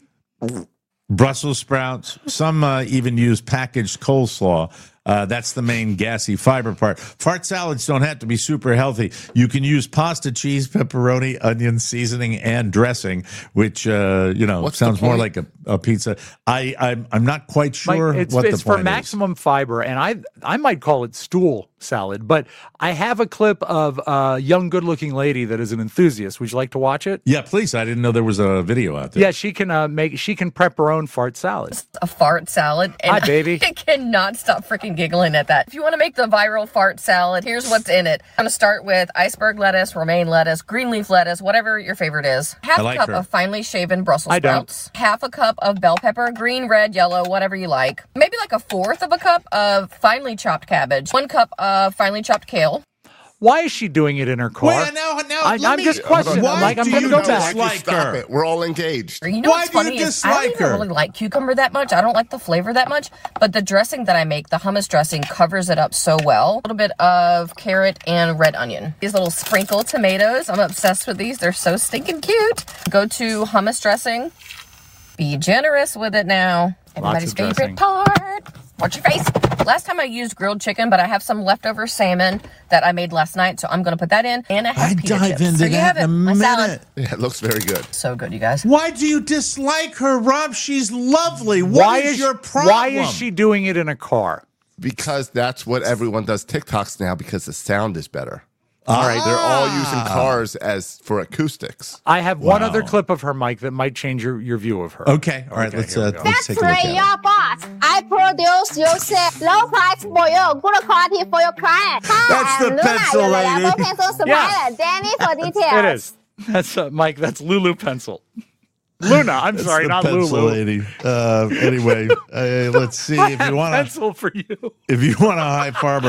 Brussels sprouts. Some even use packaged coleslaw. That's the main gassy fiber part. Fart salads don't have to be super healthy. You can use pasta, cheese, pepperoni, onion, seasoning, and dressing, which sounds more like a pizza. I'm not quite sure Mike, what the point is. It's for maximum fiber, and I might call it stool salad. But I have a clip of a young, good-looking lady that is an enthusiast. Would you like to watch it? Yeah, please. I didn't know there was a video out there. Yeah, she can prep her own fart salad. A fart salad. And hi, baby. I cannot stop freaking giggling at that. If you want to make the viral fart salad, here's what's in it. I'm going to start with iceberg lettuce, romaine lettuce, green leaf lettuce, whatever your favorite is. Half a cup of finely shaven Brussels sprouts. Half a cup of bell pepper, green, red, yellow, whatever you like. Maybe like a fourth of a cup of finely chopped cabbage. 1 cup of finely chopped kale. Why is she doing it in her car? Well, I'm just questioning. Why I'm do going to you go back. dislike her? It. We're all engaged. You know what's funny is I don't even really like cucumber that much. I don't like the flavor that much. But the dressing that I make, the hummus dressing, covers it up so well. A little bit of carrot and red onion. These little sprinkled tomatoes. I'm obsessed with these. They're so stinking cute. Go to hummus dressing. Be generous with it now. Everybody's favorite part. Watch your face. Last time I used grilled chicken, but I have some leftover salmon that I made last night, so I'm going to put that in. And I have pita dive chips. into So you that have it. in a My salad. minute. Yeah, it looks very good. So good, you guys. Why do you dislike her, Rob? She's lovely. Why is your problem? Why is she doing it in a car? Because that's what everyone does TikToks now, because the sound is better. All right, they're all using cars as for acoustics. I have one other clip of her, Mike, that might change your view of her. Okay, all right, let's take a look at it. Your boss. I produce you low price for you, good quality for your client. That's the pencil lady. Pencil supplier, Danny for details. It is. That's Mike. That's Lulu Pencil. Luna. I'm That's sorry, the not pencil Lulu. Lady. Anyway, let's see if you want pencil for you. If you want a high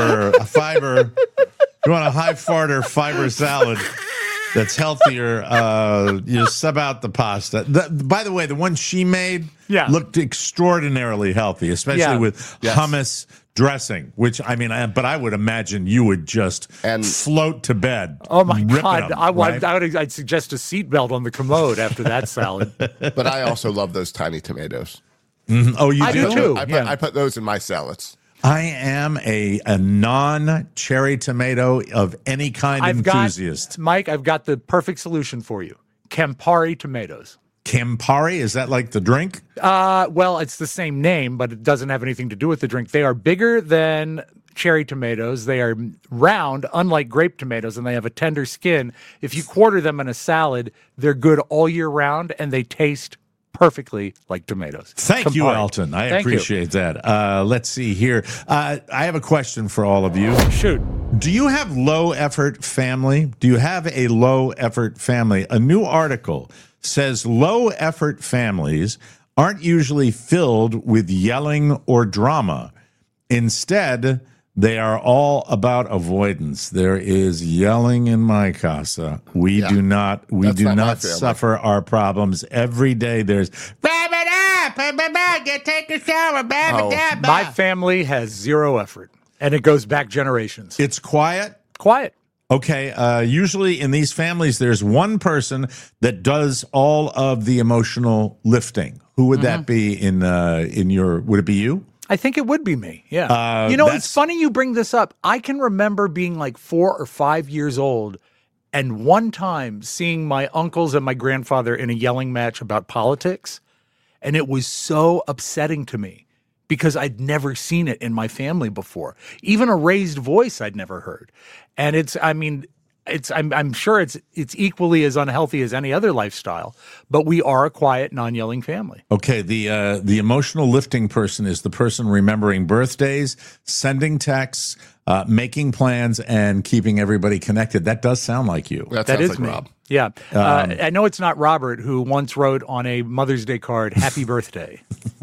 fiber. You want a high farter fiber salad that's healthier, you sub out the pasta. By the way, the one she made looked extraordinarily healthy, especially with hummus, dressing, which I mean, but I would imagine you would just float to bed. Oh my ripping God! them, I'd suggest a seatbelt on the commode after that salad. But I also love those tiny tomatoes. Oh, you do too. I put those in my salads. I am a non-cherry tomato of any kind enthusiast. Mike, I've got the perfect solution for you. Campari tomatoes. Campari? Is that like the drink? Well, it's the same name, but it doesn't have anything to do with the drink. They are bigger than cherry tomatoes. They are round, unlike grape tomatoes, and they have a tender skin. If you quarter them in a salad, they're good all year round, and they taste perfectly like tomatoes. Thank you, Campari. Elton. I Thank you. appreciate that. Let's see here. I have a question for all of you. Shoot. Do you have low-effort family? Do you have a low-effort family? A new article says low-effort families aren't usually filled with yelling or drama. Instead, they are all about avoidance. There is yelling in my casa. We do not suffer our problems every day. There's take a shower. My family has zero effort, and it goes back generations. It's quiet. Quiet. Okay. Usually in these families, there's one person that does all of the emotional lifting. Who would that be in your? Would it be you? I think it would be me. Yeah. It's funny you bring this up. I can remember being like 4 or 5 years old and one time seeing my uncles and my grandfather in a yelling match about politics. And it was so upsetting to me because I'd never seen it in my family before. Even a raised voice I'd never heard. And I'm sure it's equally as unhealthy as any other lifestyle, but we are a quiet, non-yelling family. Okay, the emotional lifting person is the person remembering birthdays, sending texts, making plans, and keeping everybody connected. That does sound like you. That is like me. Rob. Yeah. I know it's not Robert who once wrote on a Mother's Day card, "Happy Birthday."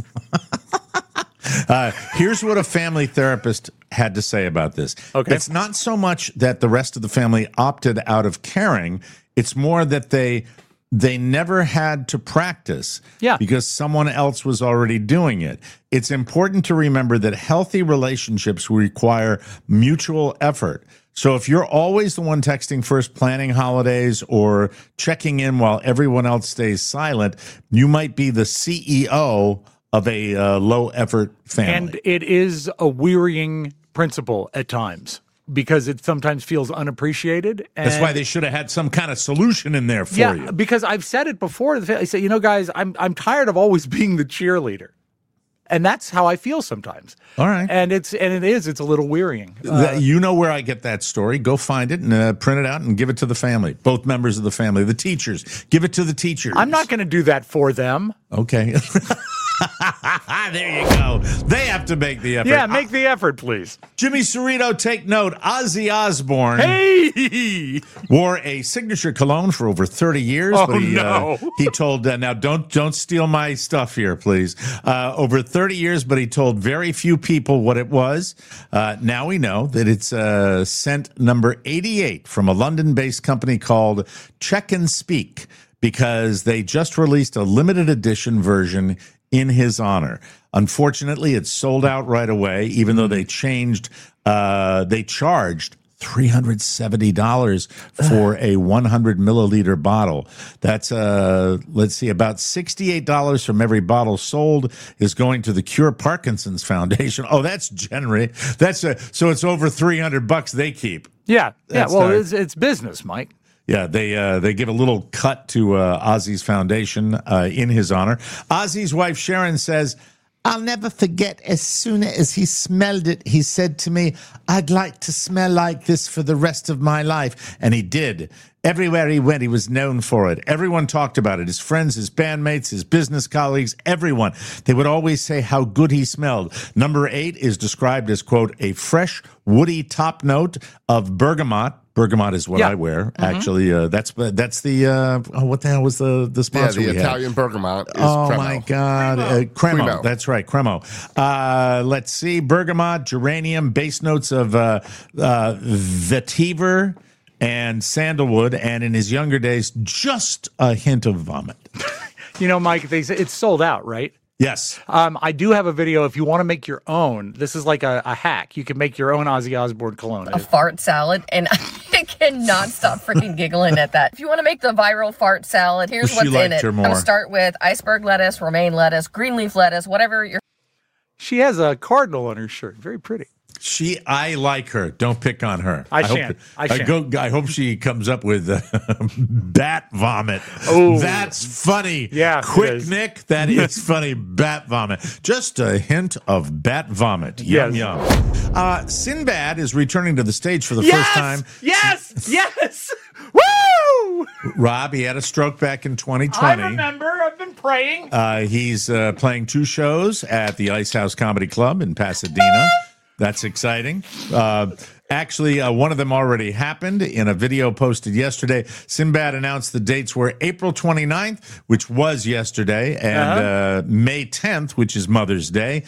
Here's what a family therapist had to say about this. Okay. It's not so much that the rest of the family opted out of caring. It's more that they never had to practice because someone else was already doing it. It's important to remember that healthy relationships require mutual effort. So if you're always the one texting first, planning holidays, or checking in while everyone else stays silent, you might be the CEO of a low-effort family. And it is a wearying principle at times because it sometimes feels unappreciated. And that's why they should have had some kind of solution in there for you. Yeah, because I've said it before. I say, guys, I'm tired of always being the cheerleader. And that's how I feel sometimes. All right. And it's a little wearying. You know where I get that story. Go find it and print it out and give it to the family. Both members of the family. The teachers. Give it to the teachers. I'm not going to do that for them. Okay. There you go. They have to make the effort. Yeah, make the effort, please. Jimmy Cerrito, take note. Ozzy Osbourne wore a signature cologne for over 30 years. Oh, but no. He told, now don't steal my stuff here, please. Over 30 years, but he told very few people what it was. Now we know that it's scent number 88 from a London-based company called Check and Speak, because they just released a limited edition version in his honor. Unfortunately, it sold out right away, even though they charged $370 for a 100 milliliter bottle. That's let's see, about $68 from every bottle sold is going to the Cure Parkinson's Foundation. Oh, that's generous. So it's over $300 they keep. Yeah. Well, it's business, Mike. Yeah, they give a little cut to Ozzy's foundation in his honor. Ozzy's wife, Sharon, says, "I'll never forget, as soon as he smelled it, he said to me, 'I'd like to smell like this for the rest of my life.' And he did. Everywhere he went, he was known for it. Everyone talked about it. His friends, his bandmates, his business colleagues, everyone. They would always say how good he smelled. Number 8 is described as, quote, a fresh, woody top note of bergamot. Bergamot is what I wear. Mm-hmm. Actually, that's the what the hell was the sponsor? Yeah, the we Italian had? bergamot. Is Cremo. My God, Cremo. That's right, Cremo. Let's see, bergamot, geranium, base notes of vetiver and sandalwood, and in his younger days, just a hint of vomit. Mike, they say it's sold out, right? Yes. I do have a video if you want to make your own. This is like a hack. You can make your own Ozzy Osbourne cologne. A fart salad, and I cannot stop freaking giggling at that. If you want to make the viral fart salad, here's what's in it. I'm going to start with iceberg lettuce, romaine lettuce, green leaf lettuce, whatever you're... She has a cardinal on her shirt. Very pretty. I like her. Don't pick on her. I shan't. I hope she comes up with bat vomit. Oh, that's funny. Yeah, quick, Nick. That is funny. Bat vomit. Just a hint of bat vomit. Yum yum. Sinbad is returning to the stage for the first time. Yes. Woo! Rob, he had a stroke back in 2020. I remember. I've been praying. He's playing 2 shows at the Ice House Comedy Club in Pasadena. That's exciting. Actually, one of them already happened in a video posted yesterday. Sinbad announced the dates were April 29th, which was yesterday, and May 10th, which is Mother's Day.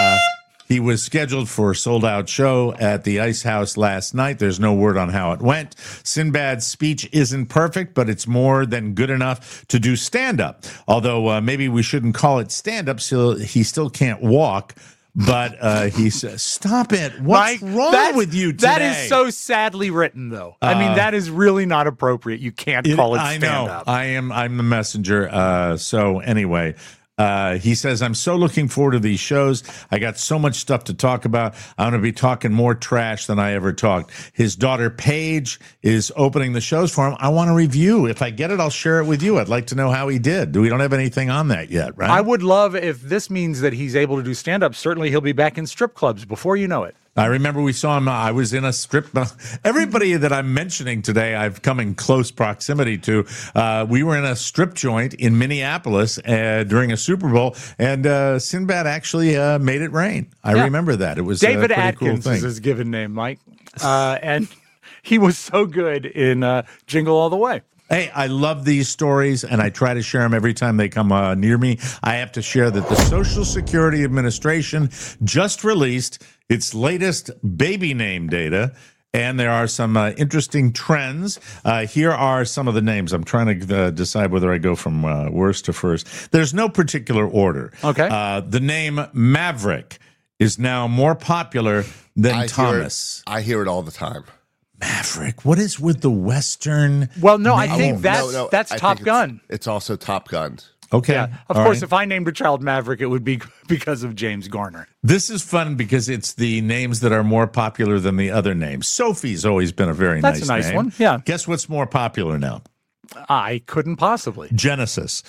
He was scheduled for a sold-out show at the Ice House last night. There's no word on how it went. Sinbad's speech isn't perfect, but it's more than good enough to do stand-up. Although maybe we shouldn't call it stand-up, so he still can't walk. But he says, stop it. What's wrong with you today? That is so sadly written, though. I mean, that is really not appropriate. You can't call it stand-up. I know. I'm the messenger. So anyway, he says, I'm so looking forward to these shows. I got so much stuff to talk about. I'm going to be talking more trash than I ever talked. His daughter, Paige, is opening the shows for him. I want a review. If I get it, I'll share it with you. I'd like to know how he did. We don't have anything on that yet, right? I would love if this means that he's able to do stand-up. Certainly he'll be back in strip clubs before you know it. I remember we saw him. I was in a strip. Everybody that I'm mentioning today, I've come in close proximity to. We were in a strip joint in Minneapolis during a Super Bowl, and Sinbad actually made it rain. I remember that. It was David a pretty Atkins cool thing. is his given name, Mike, and he was so good in Jingle All the Way. Hey, I love these stories, and I try to share them every time they come near me. I have to share that the Social Security Administration just released its latest baby name data, and there are some interesting trends. Here are some of the names. I'm trying to decide whether I go from worst to first. There's no particular order. Okay. The name Maverick is now more popular than Thomas. I hear it all the time. Maverick. What is with the Western? Well, no, I name? think that's Top Gun. It's also Top Gun. Okay. Yeah. Of course, if I named a child Maverick, it would be because of James Garner. This is fun because it's the names that are more popular than the other names. Sophie's always been a very That's a nice name. one, yeah. Guess what's more popular now? I couldn't possibly. Genesis.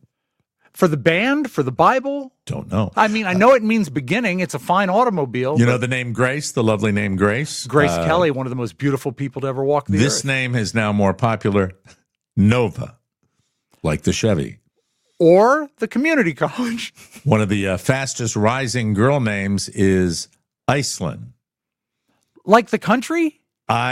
For the band? For the Bible? Don't know. I mean, I know it means beginning. It's a fine automobile. You know the name Grace, the lovely name Grace? Grace Kelly, one of the most beautiful people to ever walk the earth. This name is now more popular. Nova, like the Chevy. Or the community college. One of the fastest rising girl names is Iceland. Like the country?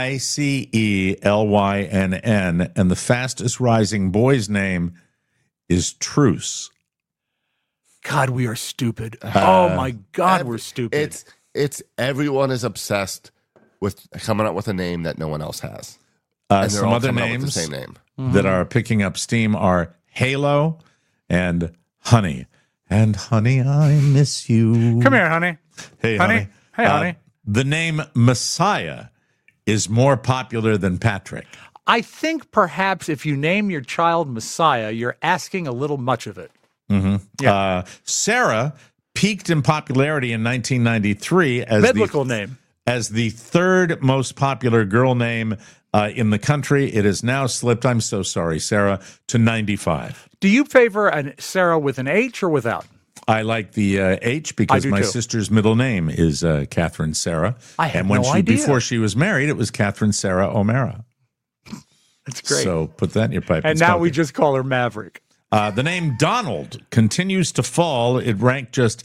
ICELYNN. And the fastest rising boy's name is Truce. God, we are stupid. Oh my God, we're stupid. It's everyone is obsessed with coming up with a name that no one else has. And some other names the same name. that are picking up steam are Halo and Honey. And honey, I miss you. Come here, honey. Hey, honey. Hey, honey. The name Messiah is more popular than Patrick. I think perhaps if you name your child Messiah, you're asking a little much of it. Mm-hmm. Yeah. Sarah peaked in popularity in 1993 as biblical name. As the third most popular girl name in the country. It has now slipped, I'm so sorry, Sarah, to 95. Do you favor a Sarah with an H or without? I like the H because my sister's middle name is Catherine Sarah. I had and when no idea. Before she was married, it was Catherine Sarah O'Mara. That's great. So put that in your pipe. And now we just call her Maverick. The name Donald continues to fall. It ranked just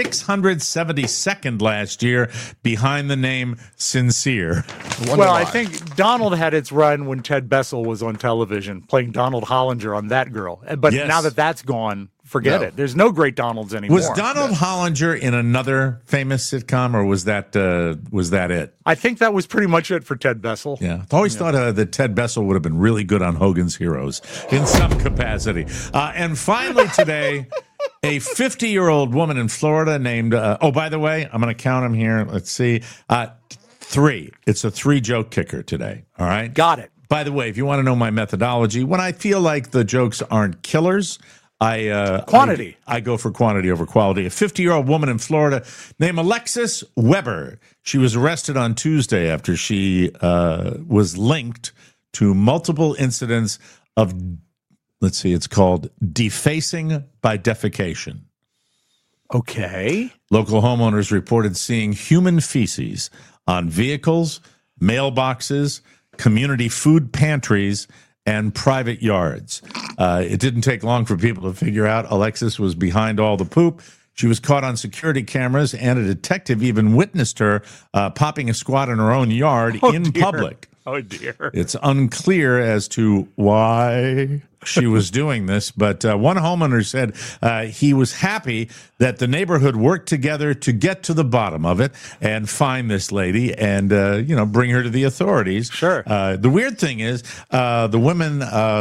672nd last year behind the name Sincere. Well, I think Donald had its run when Ted Bessel was on television playing Donald Hollinger on That Girl. But now that that's gone, forget it. There's no great Donalds anymore. Was Donald Hollinger in another famous sitcom, or was that it? I think that was pretty much it for Ted Bessel. Yeah, I've always thought that Ted Bessel would have been really good on Hogan's Heroes in some capacity. And finally today, A 50-year-old woman in Florida named, by the way, I'm going to count them here. Let's see. 3. It's a 3-joke kicker today. All right. Got it. By the way, if you want to know my methodology, when I feel like the jokes aren't killers, quantity. I go for quantity over quality. A 50-year-old woman in Florida named Alexis Weber. She was arrested on Tuesday after she was linked to multiple incidents of, let's see, it's called defacing by defecation. Okay. Local homeowners reported seeing human feces on vehicles, mailboxes, community food pantries, and private yards. It didn't take long for people to figure out Alexis was behind all the poop. She was caught on security cameras, and a detective even witnessed her popping a squat in her own yard in public. Oh, dear. It's unclear as to why she was doing this, but one homeowner said he was happy that the neighborhood worked together to get to the bottom of it and find this lady and, bring her to the authorities. Sure. The weird thing is the woman.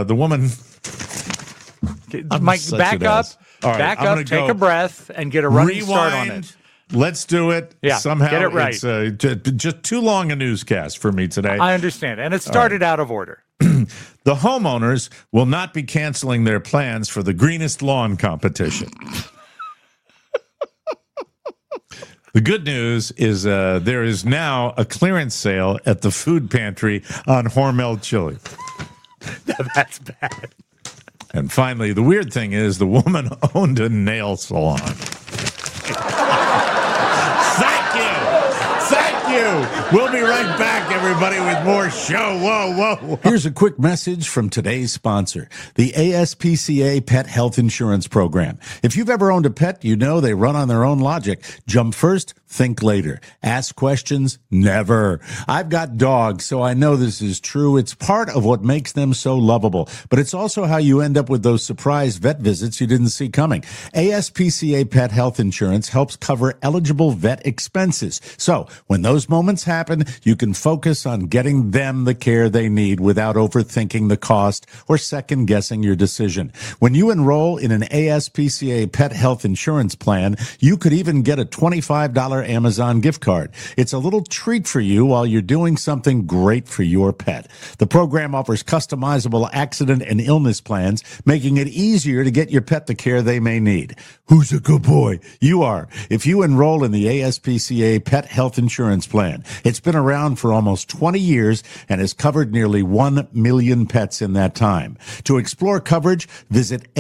Mike, back up. All right, back I'm up, gonna take go a breath, and get a running start on it. Let's do it. Yeah, somehow get it right. It's just too long a newscast for me today. I understand, and it started out of order. The homeowners will not be canceling their plans for the greenest lawn competition. The good news is there is now a clearance sale at the food pantry on Hormel chili. That's bad. And finally, the weird thing is the woman owned a nail salon. Thank you. We'll be right back, everybody, with more show. Whoa. Here's a quick message from today's sponsor, the ASPCA Pet Health Insurance Program. If you've ever owned a pet, you know they run on their own logic. Jump first, think later. Ask questions, never. I've got dogs, so I know this is true. It's part of what makes them so lovable, but it's also how you end up with those surprise vet visits you didn't see coming. ASPCA Pet Health Insurance helps cover eligible vet expenses. So when those moments happen, you can focus on getting them the care they need without overthinking the cost or second-guessing your decision. When you enroll in an ASPCA Pet Health Insurance plan, you could even get a $25 Amazon gift card. It's a little treat for you while you're doing something great for your pet. The program offers customizable accident and illness plans, making it easier to get your pet the care they may need. Who's a good boy? You are. If you enroll in the ASPCA Pet Health Insurance Plan, it's been around for almost 20 years and has covered nearly 1 million pets in that time. To explore coverage, visit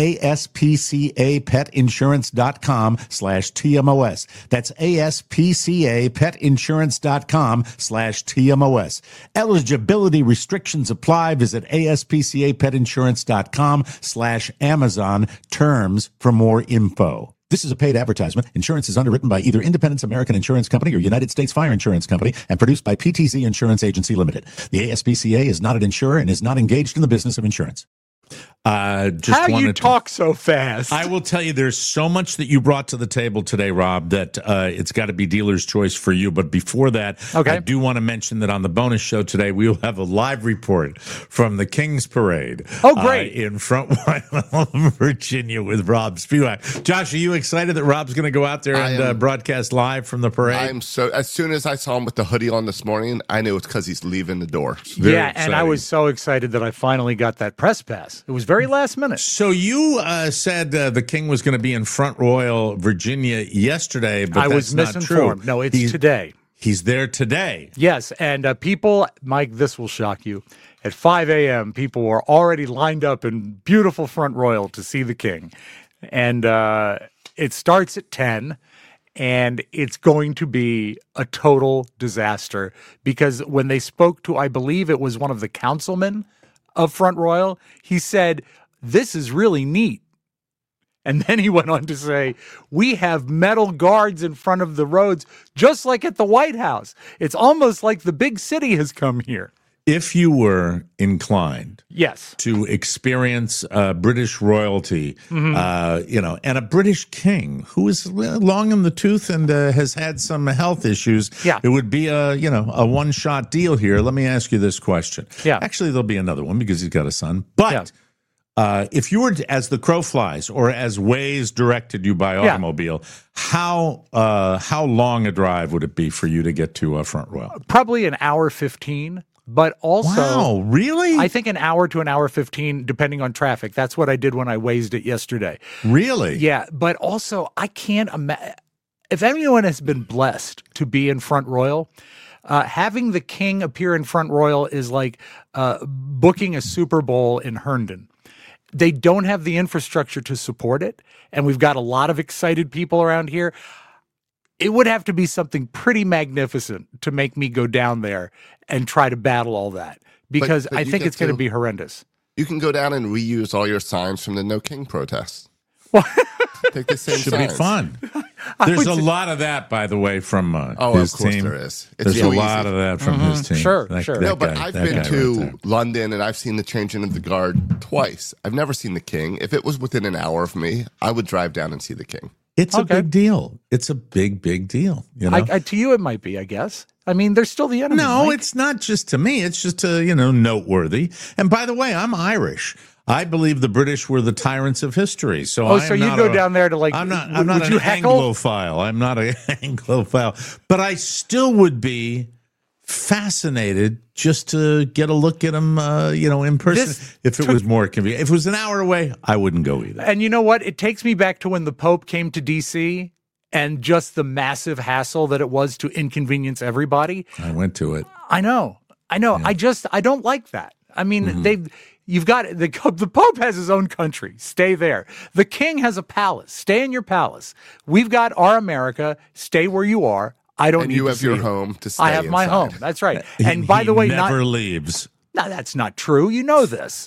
aspcapetinsurance.com/TMOS. That's aspcapetinsurance.com/TMOS. Eligibility restrictions apply. Visit aspcapetinsurance.com/Amazon. Terms for more info. This is a paid advertisement. Insurance is underwritten by either Independence American Insurance Company or United States Fire Insurance Company and produced by PTZ Insurance Agency Limited. The ASPCA is not an insurer and is not engaged in the business of insurance. How you talk so fast? I will tell you, there's so much that you brought to the table today, Rob, that it's got to be dealer's choice for you. But before that, I do want to mention that on the bonus show today, we will have a live report from the King's Parade. Oh, great. In Front Royal, Virginia with Rob Spivak. Josh, are you excited that Rob's going to go out there and broadcast live from the parade? I'm so, as soon as I saw him with the hoodie on this morning, I knew it's because he's leaving the door. And I was so excited that I finally got that press pass. It was very last minute. So you said the King was going to be in Front Royal, Virginia yesterday, but I was misinformed. No, it's today. He's there today. Yes, and people, Mike, this will shock you. At 5 a.m., people were already lined up in beautiful Front Royal to see the King. And it starts at 10, and it's going to be a total disaster because when they spoke to, I believe it was one of the councilmen of Front Royal, he said, "This is really neat." And then he went on to say, "We have metal guards in front of the roads, just like at the White House. It's almost like the big city has come here." If you were inclined, yes, to experience British royalty, and a British king who is long in the tooth and has had some health issues, it would be a one-shot deal here. Let me ask you this question. Yeah, actually, there'll be another one because he's got a son, but. if you were to, as the crow flies, or as Waze directed you by automobile, how long a drive would it be for you to get to Front Royal? Probably an hour 15. But also, wow, really? I think an hour to an hour 15, depending on traffic. That's what I did when I Wazed it yesterday. Really? Yeah. But also, I can't imagine if anyone has been blessed to be in Front Royal. Having the king appear in Front Royal is like booking a Super Bowl in Herndon. They don't have the infrastructure to support it, and we've got a lot of excited people around here. It would have to be something pretty magnificent to make me go down there and try to battle all that, because I think it's going to be horrendous. You can go down and reuse all your signs from the No King protests. Take the same Should signs. be fun. There's a lot of that, by the way, from his of course team. there is. It's There's so a lot easy. of that from his team. Sure. No, but I've been to London and I've seen the changing of the guard twice. I've never seen the king. If it was within an hour of me, I would drive down and see the king. It's a big deal. It's a big deal. You know? To you, it might be, I guess. I mean, there's still the enemy. No, Mike. it's not just to me. It's just noteworthy. And by the way, I'm Irish. I believe the British were the tyrants of history. So so you go down there to like? I'm not would an you heckle? Anglophile. I'm not an Anglophile. But I still would be fascinated just to get a look at him, in person. If it was more convenient. If it was an hour away, I wouldn't go either. And you know what? It takes me back to when the Pope came to D.C. and just the massive hassle that it was to inconvenience everybody. I went to it. I know. Yeah. I don't like that. I mean, you've got the Pope has his own country. Stay there. The king has a palace. Stay in your palace. We've got our America. Stay where you are. I don't and need you to have see your it. home to stay I have my inside. home. That's right. And by the way, never leaves. No, that's not true. You know this.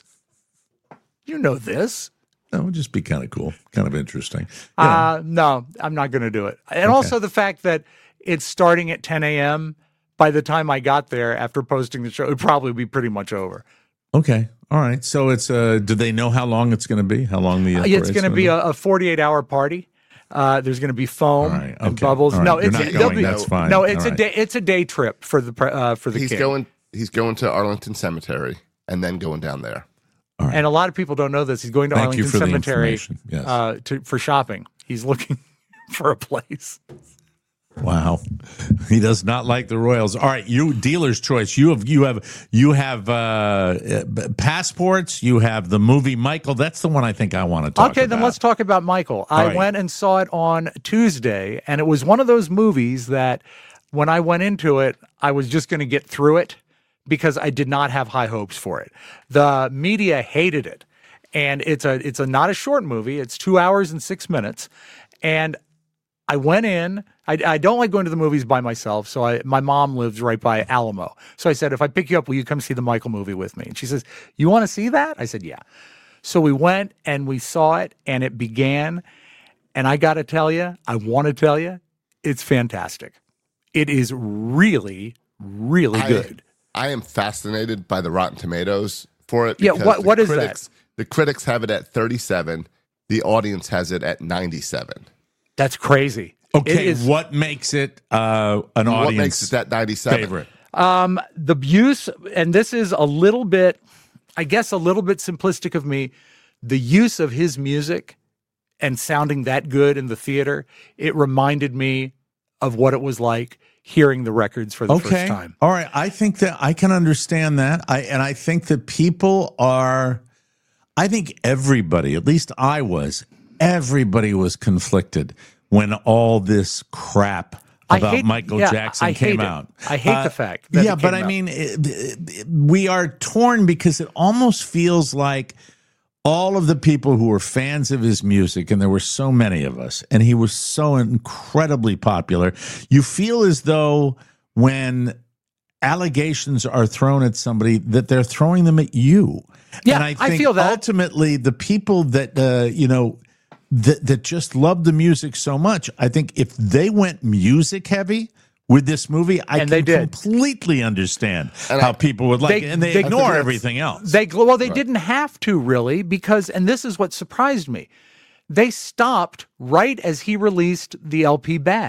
You know this. That would just be kind of cool, kind of interesting. No, I'm not going to do it. And also the fact that it's starting at 10 a.m. By the time I got there after posting the show, it would probably be pretty much over. Okay. All right. So it's do they know how long it's going to be? How long the it's going to be a 48-hour party. There's going to be foam and bubbles. Right. No, That's fine. No, it's a day trip for the king. He's going to Arlington Cemetery and then going down there. Right. And a lot of people don't know this. He's going to Thank you Arlington for the Cemetery information. for shopping. He's looking for a place. Wow, he does not like the Royals. All right, you dealer's choice. You have passports. You have the movie Michael. That's the one I think I want to talk about. Okay, then let's talk about Michael. I went and saw it on Tuesday, and it was one of those movies that when I went into it, I was just going to get through it because I did not have high hopes for it. The media hated it, and it's not a short movie. It's 2 hours and 6 minutes, and I went in. I don't like going to the movies by myself, so my mom lives right by Alamo. So I said, if I pick you up, will you come see the Michael movie with me? And she says, you want to see that? I said, yeah. So we went and we saw it, and it began. And I got to tell you, I want to tell you, it's fantastic. It is really, really good. I am fascinated by the Rotten Tomatoes for it. Yeah, what is that? The critics have it at 37. The audience has it at 97. That's crazy. Okay, what makes it an audience? What makes it that 97 favorite? The use, and this is a little bit simplistic of me. The use of his music and sounding that good in the theater, it reminded me of what it was like hearing the records for the first time. All right, I think that I can understand that. I think that people are. I think everybody, at least everybody was conflicted when all this crap about Michael Jackson came out. I hate the fact that it came I out. mean, we are torn because it almost feels like all of the people who were fans of his music, and there were so many of us, and he was so incredibly popular, you feel as though when allegations are thrown at somebody that they're throwing them at you. Yeah, and I think feel that. Ultimately, the people that, that just love the music so much, I think if they went music heavy with this movie, I can completely understand how people would like it, and they ignore everything else. They didn't have to really, because, and this is what surprised me, they stopped right as he released the LP Bad.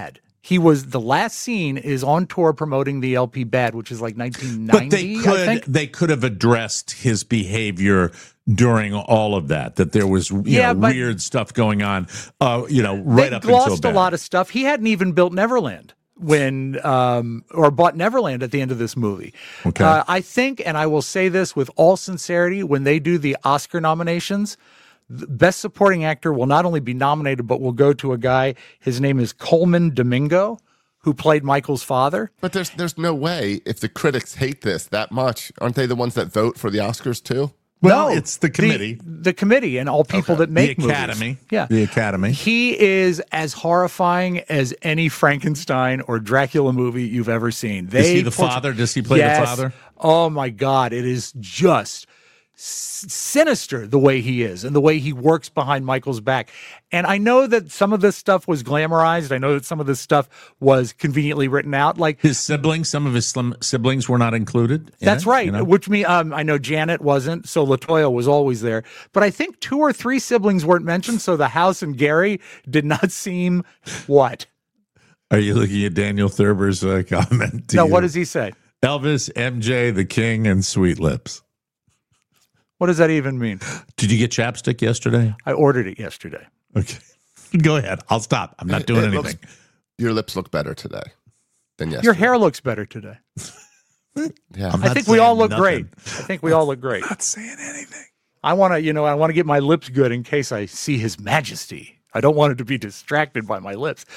The last scene is on tour promoting the LP Bad, which is like 1990. But they could have addressed his behavior during all of that. That there was weird stuff going on. Right up until Bad. They glossed a lot of stuff. He hadn't even built Neverland or bought Neverland at the end of this movie. Okay. I think, and I will say this with all sincerity, when they do the Oscar nominations, the Best Supporting Actor will not only be nominated, but will go to a guy. His name is Coleman Domingo, who played Michael's father. But there's no way, if the critics hate this that much, aren't they the ones that vote for the Oscars too? Well, it's the committee. The committee and all people that make the Academy. movies. Yeah. The Academy. He is as horrifying as any Frankenstein or Dracula movie you've ever seen. Is he the father? Does he play the father? Oh, my God. It is just sinister the way he is and the way he works behind Michael's back. And I know that some of this stuff was glamorized. I know that some of this stuff was conveniently written out. Like his siblings, some of his siblings were not included. That's right. Which means I know Janet wasn't, so LaToya was always there. But I think 2 or 3 siblings weren't mentioned, so the house and Gary did not seem what? Are you looking at Daniel Thurber's comment? No, what does he say? Elvis, MJ, the King, and Sweet Lips. What does that even mean? Did you get chapstick yesterday? I ordered it yesterday. Okay. Go ahead. I'll stop. I'm not doing anything. Your lips look better today than yesterday. Your hair looks better today. Yeah. I think we all look great. I think we all look great. I'm not saying anything. I want to get my lips good in case I see His Majesty. I don't want it to be distracted by my lips.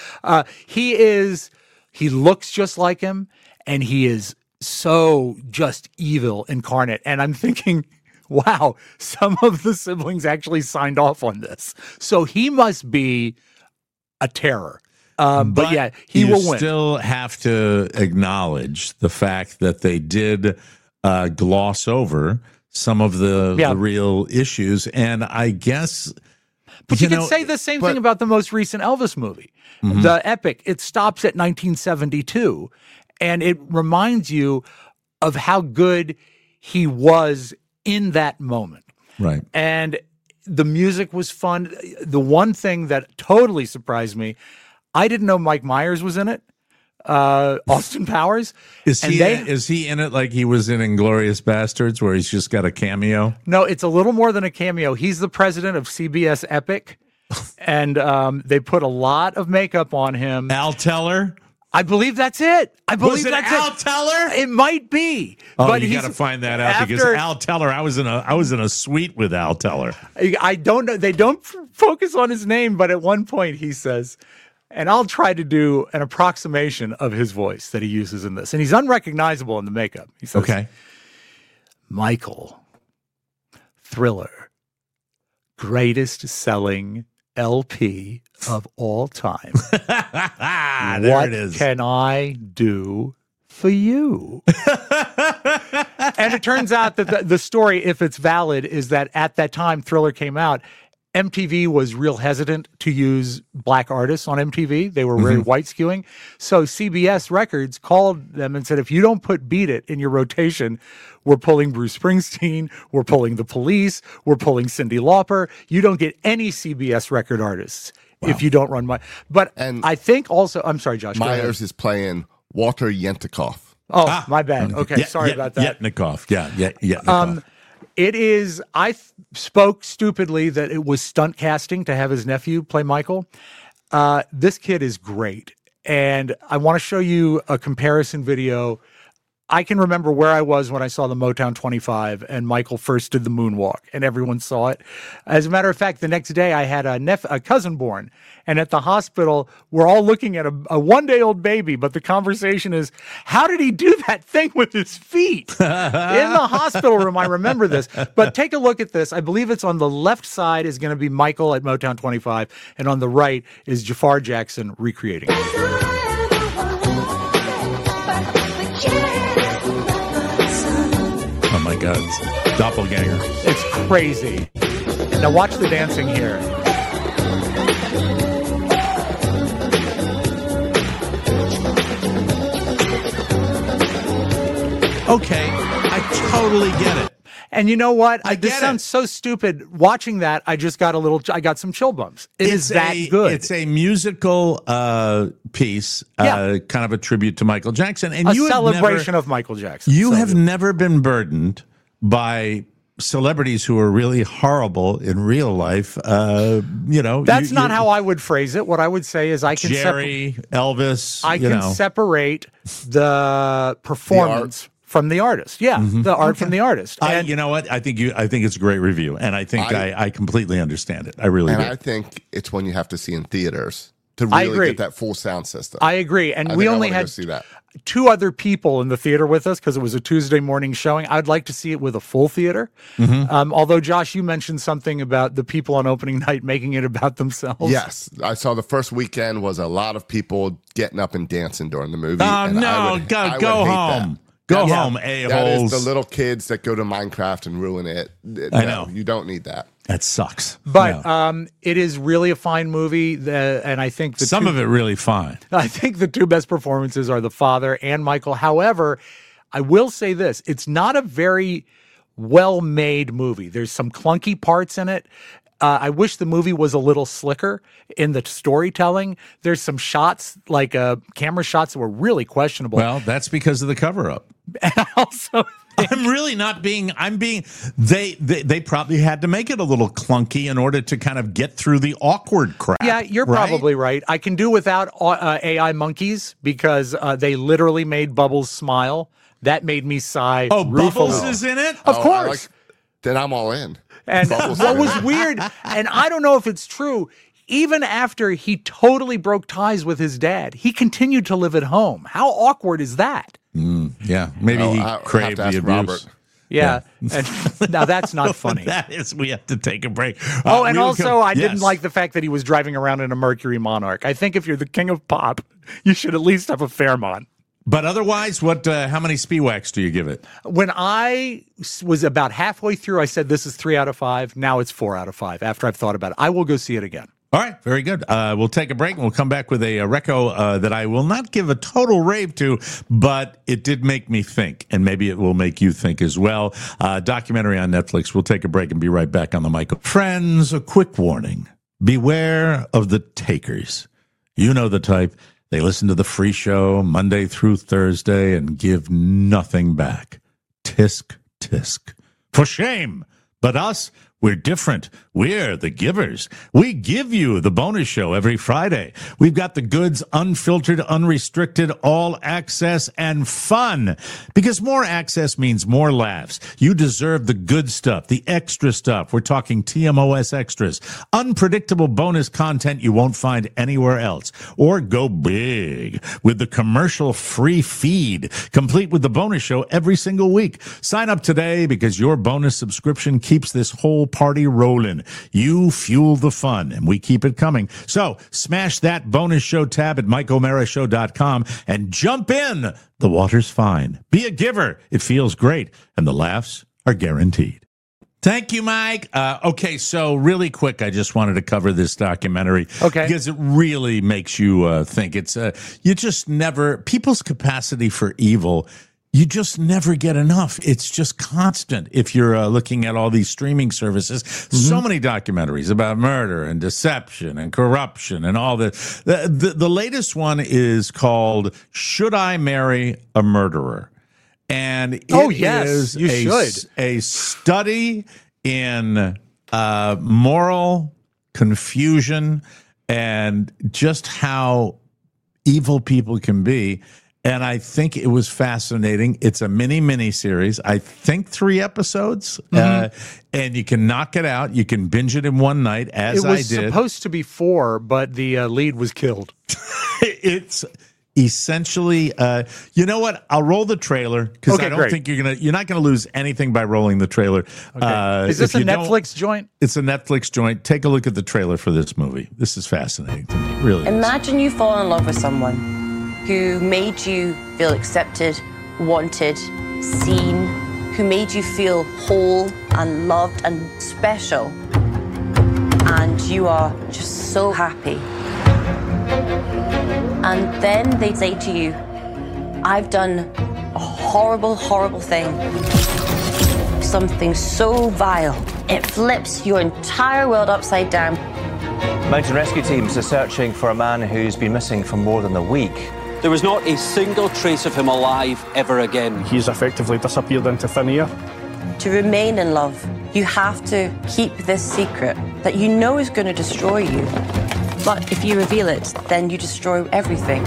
He looks just like him, and he is so just evil incarnate. And I'm thinking, wow, some of the siblings actually signed off on this. So he must be a terror. But yeah, he will win. You still have to acknowledge the fact that they did gloss over some of the real issues. And I guess... But you could say the same thing about the most recent Elvis movie, the Epic. It stops at 1972, and it reminds you of how good he was in that moment. Right. And the music was fun. The one thing that totally surprised me, I didn't know Mike Myers was in it. Austin Powers. Is he in it like he was in Inglourious Bastards, where he's just got a cameo? No, it's a little more than a cameo. He's the president of CBS Epic, and they put a lot of makeup on him. Al Teller? I believe that's it. Was it Al Teller? It might be. Oh, but you got to find that out because Al Teller. I was in a suite with Al Teller. I don't know. They don't focus on his name, but at one point he says, and I'll try to do an approximation of his voice that he uses in this, and he's unrecognizable in the makeup. He says, "Okay, Michael, Thriller, greatest selling LP of all time. There it is. What can I do for you?" And it turns out that the story, if it's valid, is that at that time Thriller came out, MTV was real hesitant to use black artists on MTV. They were very white skewing. So CBS Records called them and said, if you don't put Beat It in your rotation, we're pulling Bruce Springsteen, we're pulling The Police, we're pulling Cyndi Lauper. You don't get any CBS record artists if you don't run my. But I think also, I'm sorry, Josh. Myers is playing Walter Yentikoff. Oh, my bad. Okay, sorry about that. Yetnikoff. Yeah, Yetnikoff. It is, I spoke stupidly that it was stunt casting to have his nephew play Michael. This kid is great. And I want to show you a comparison video. I can remember where I was when I saw the Motown 25 and Michael first did the moonwalk and everyone saw it. As a matter of fact, the next day I had a cousin born, and at the hospital, we're all looking at a one-day-old baby, but the conversation is, how did he do that thing with his feet? In the hospital room, I remember this. But take a look at this. I believe it's on the left side is going to be Michael at Motown 25, and on the right is Jafar Jackson recreating it. Oh my God, doppelganger. It's crazy. Now watch the dancing here. Okay, I totally get it. And you know what? This sounds so stupid. Watching that, I got some chill bumps. It's that good. It's a musical piece, kind of a tribute to Michael Jackson. And a celebration of Michael Jackson. You have never been burdened by celebrities who are really horrible in real life. That's not how I would phrase it. What I would say is Jerry, Elvis. I can separate the performance from the artist. Yeah, the art from the artist. You know what? I think it's a great review, and I think I completely understand it. I really do. And I think it's one you have to see in theaters to really get that full sound system. I agree. And we only had see that. 2 other people in the theater with us because it was a Tuesday morning showing. I'd like to see it with a full theater. Although, Josh, you mentioned something about the people on opening night making it about themselves. Yes. I saw the first weekend was a lot of people getting up and dancing during the movie. Oh, no. Go home. Go home, a-holes. That is the little kids that go to Minecraft and ruin it. I know. You don't need that. That sucks. But it is really a fine movie, and I think some of it really fine. I think the 2 best performances are the father and Michael. However, I will say this. It's not a very well-made movie. There's some clunky parts in it. I wish the movie was a little slicker in the storytelling. There's some shots, like camera shots, that were really questionable. Well, that's because of the cover-up. And also, I'm really not being. They probably had to make it a little clunky in order to kind of get through the awkward crap. Yeah, you're probably right. I can do without AI monkeys because they literally made Bubbles smile. That made me sigh. Oh, Bubbles is in it? Of course. Then I'm all in. And what was weird, and I don't know if it's true, even after he totally broke ties with his dad, he continued to live at home. How awkward is that? Yeah, maybe he craved the abuse. Robert. Yeah. And now that's not funny. We have to take a break. And also, I didn't like the fact that he was driving around in a Mercury Monarch. I think if you're the king of pop, you should at least have a Fairmont. But otherwise, how many Spiewaks do you give it? When I was about halfway through, I said this is 3 out of 5. Now it's 4 out of 5 after I've thought about it. I will go see it again. All right, very good. We'll take a break and we'll come back with a reco that I will not give a total rave to, but it did make me think, and maybe it will make you think as well. Documentary on Netflix. We'll take a break and be right back on the mic. Friends, a quick warning. Beware of the takers. You know the type. They listen to the free show Monday through Thursday and give nothing back. Tisk, tisk. For shame. But us, we're different. We're the givers. We give you the bonus show every Friday. We've got the goods, unfiltered, unrestricted, all access, and fun. Because more access means more laughs. You deserve the good stuff, the extra stuff. We're talking TMOS extras. Unpredictable bonus content you won't find anywhere else. Or go big with the commercial-free feed, complete with the bonus show every single week. Sign up today because your bonus subscription keeps this whole party rolling. You fuel the fun, and we keep it coming. So smash that bonus show tab at MikeO'MaraShow.com and jump in. The water's fine. Be a giver. It feels great, and the laughs are guaranteed. Thank you, Mike. Okay, so really quick, I just wanted to cover this documentary. Okay. Because it really makes you think. It's you just never, people's capacity for evil, you just never get enough. It's just constant. If you're looking at all these streaming services, so many documentaries about murder and deception and corruption and all that. The latest one is called Should I Marry a Murderer? And it is a study in moral confusion and just how evil people can be. And I think it was fascinating. It's a mini series. I think 3 episodes. And you can knock it out. You can binge it in one night, as I did. It was supposed to be 4, but the lead was killed. It's essentially, you know what? I'll roll the trailer because I don't think you're not gonna lose anything by rolling the trailer. Okay. Is this a Netflix joint? It's a Netflix joint. Take a look at the trailer for this movie. This is fascinating to me. Really. Imagine you fall in love with someone who made you feel accepted, wanted, seen, who made you feel whole and loved and special. And you are just so happy. And then they say to you, I've done a horrible, horrible thing. something so vile, it flips your entire world upside down. Mountain rescue teams are searching for a man who's been missing for more than a week. There was not a single trace of him alive ever again. He's effectively disappeared into thin air. To remain in love, you have to keep this secret that you know is going to destroy you. But if you reveal it, then you destroy everything.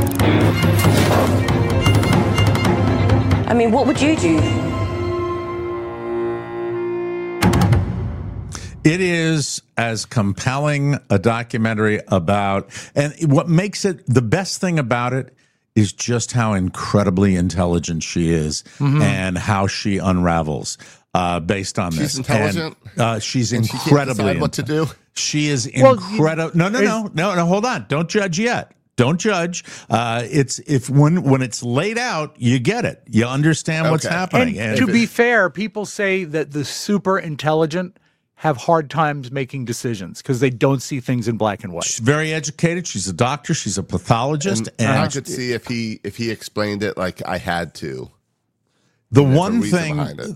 I mean, what would you do? It is as compelling a documentary about, and what makes it, the best thing about it is just how incredibly intelligent she is and how she unravels based on this. She's intelligent. And, she's and incredibly she can't decide what to do. She is incredible. No, hold on. Don't judge yet. Don't judge. When it's laid out, you get it. You understand what's happening. And to be fair, people say that the super intelligent have hard times making decisions because they don't see things in black and white. She's very educated. She's a doctor. She's a pathologist. And I could see if he explained it like I had to. The one thing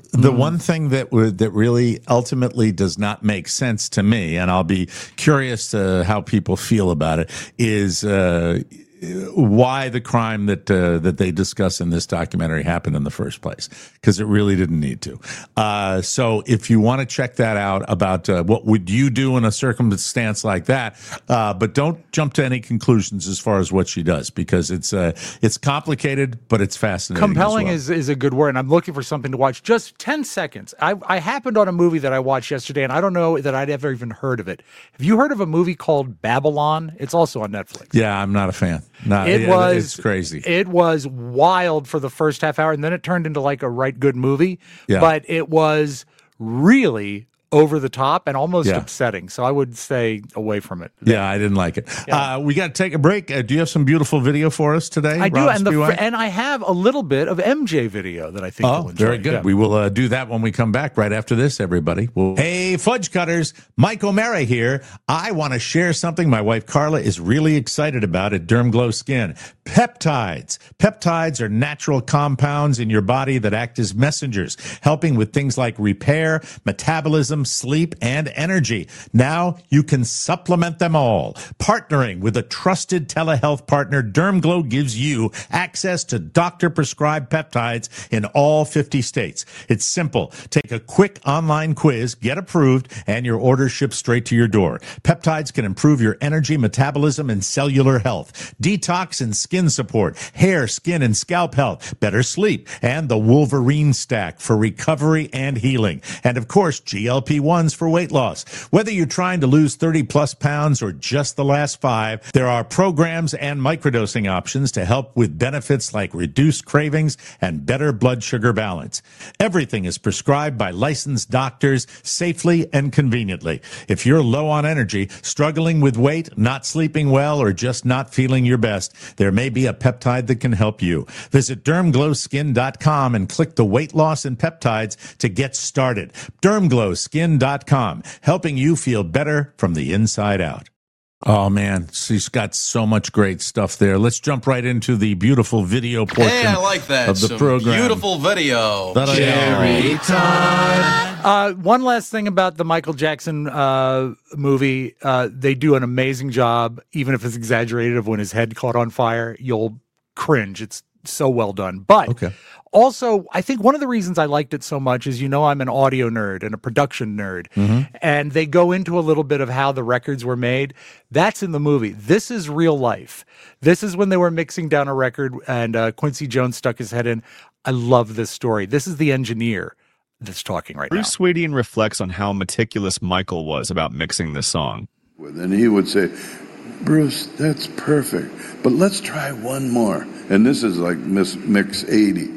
that really ultimately does not make sense to me, and I'll be curious how people feel about it, is why the crime that they discuss in this documentary happened in the first place, because it really didn't need to. So if you want to check that out about what would you do in a circumstance like that, but don't jump to any conclusions as far as what she does, because it's complicated, but it's fascinating. Compelling as well. is a good word, and I'm looking for something to watch. Just 10 seconds. I happened on a movie that I watched yesterday, and I don't know that I'd ever even heard of it. Have you heard of a movie called Babylon? It's also on Netflix. Yeah, I'm not a fan. It's crazy. It was wild for the first half hour, and then it turned into like a right good movie. Yeah. But it was really over the top and almost upsetting. So I would stay away from it. Yeah, I didn't like it. Yeah. We got to take a break. Do you have some beautiful video for us today? I do, and I have a little bit of MJ video that I think you'll enjoy. Very good. Yeah. We will do that when we come back right after this, everybody. Hey, Fudge Cutters, Mike O'Mara here. I want to share something my wife Carla is really excited about at DermGlow Skin. Peptides. Peptides are natural compounds in your body that act as messengers, helping with things like repair, metabolism, sleep, and energy. Now you can supplement them all. Partnering with a trusted telehealth partner, DermGlow gives you access to doctor-prescribed peptides in all 50 states. It's simple. Take a quick online quiz, get approved, and your order ships straight to your door. Peptides can improve your energy, metabolism, and cellular health, detox and skin support, hair, skin, and scalp health, better sleep, and the Wolverine Stack for recovery and healing. And of course, GLP-1s for weight loss. Whether you're trying to lose 30 plus pounds or just the last 5, there are programs and microdosing options to help with benefits like reduced cravings and better blood sugar balance. Everything is prescribed by licensed doctors safely and conveniently. If you're low on energy, struggling with weight, not sleeping well, or just not feeling your best, there may be a peptide that can help you. Visit DermGlowSkin.com and click the weight loss and peptides to get started. DermGlowSkin.com, helping you feel better from the inside out. Oh, man, she's got so much great stuff there. Let's jump right into the beautiful video portion I like that. Of the program. Beautiful video. Cherry time. One last thing about the Michael Jackson movie. They do an amazing job, even if it's exaggerated, of when his head caught on fire. You'll cringe. It's so well done. But also, I think one of the reasons I liked it so much is, I'm an audio nerd and a production nerd. And they go into a little bit of how the records were made. That's in the movie. This is real life. This is when they were mixing down a record and Quincy Jones stuck his head in. I love this story. This is the engineer that's talking right now. Bruce Swedian reflects on how meticulous Michael was about mixing this song. And he would say, Bruce, that's perfect, but let's try one more. And this is like mix 80.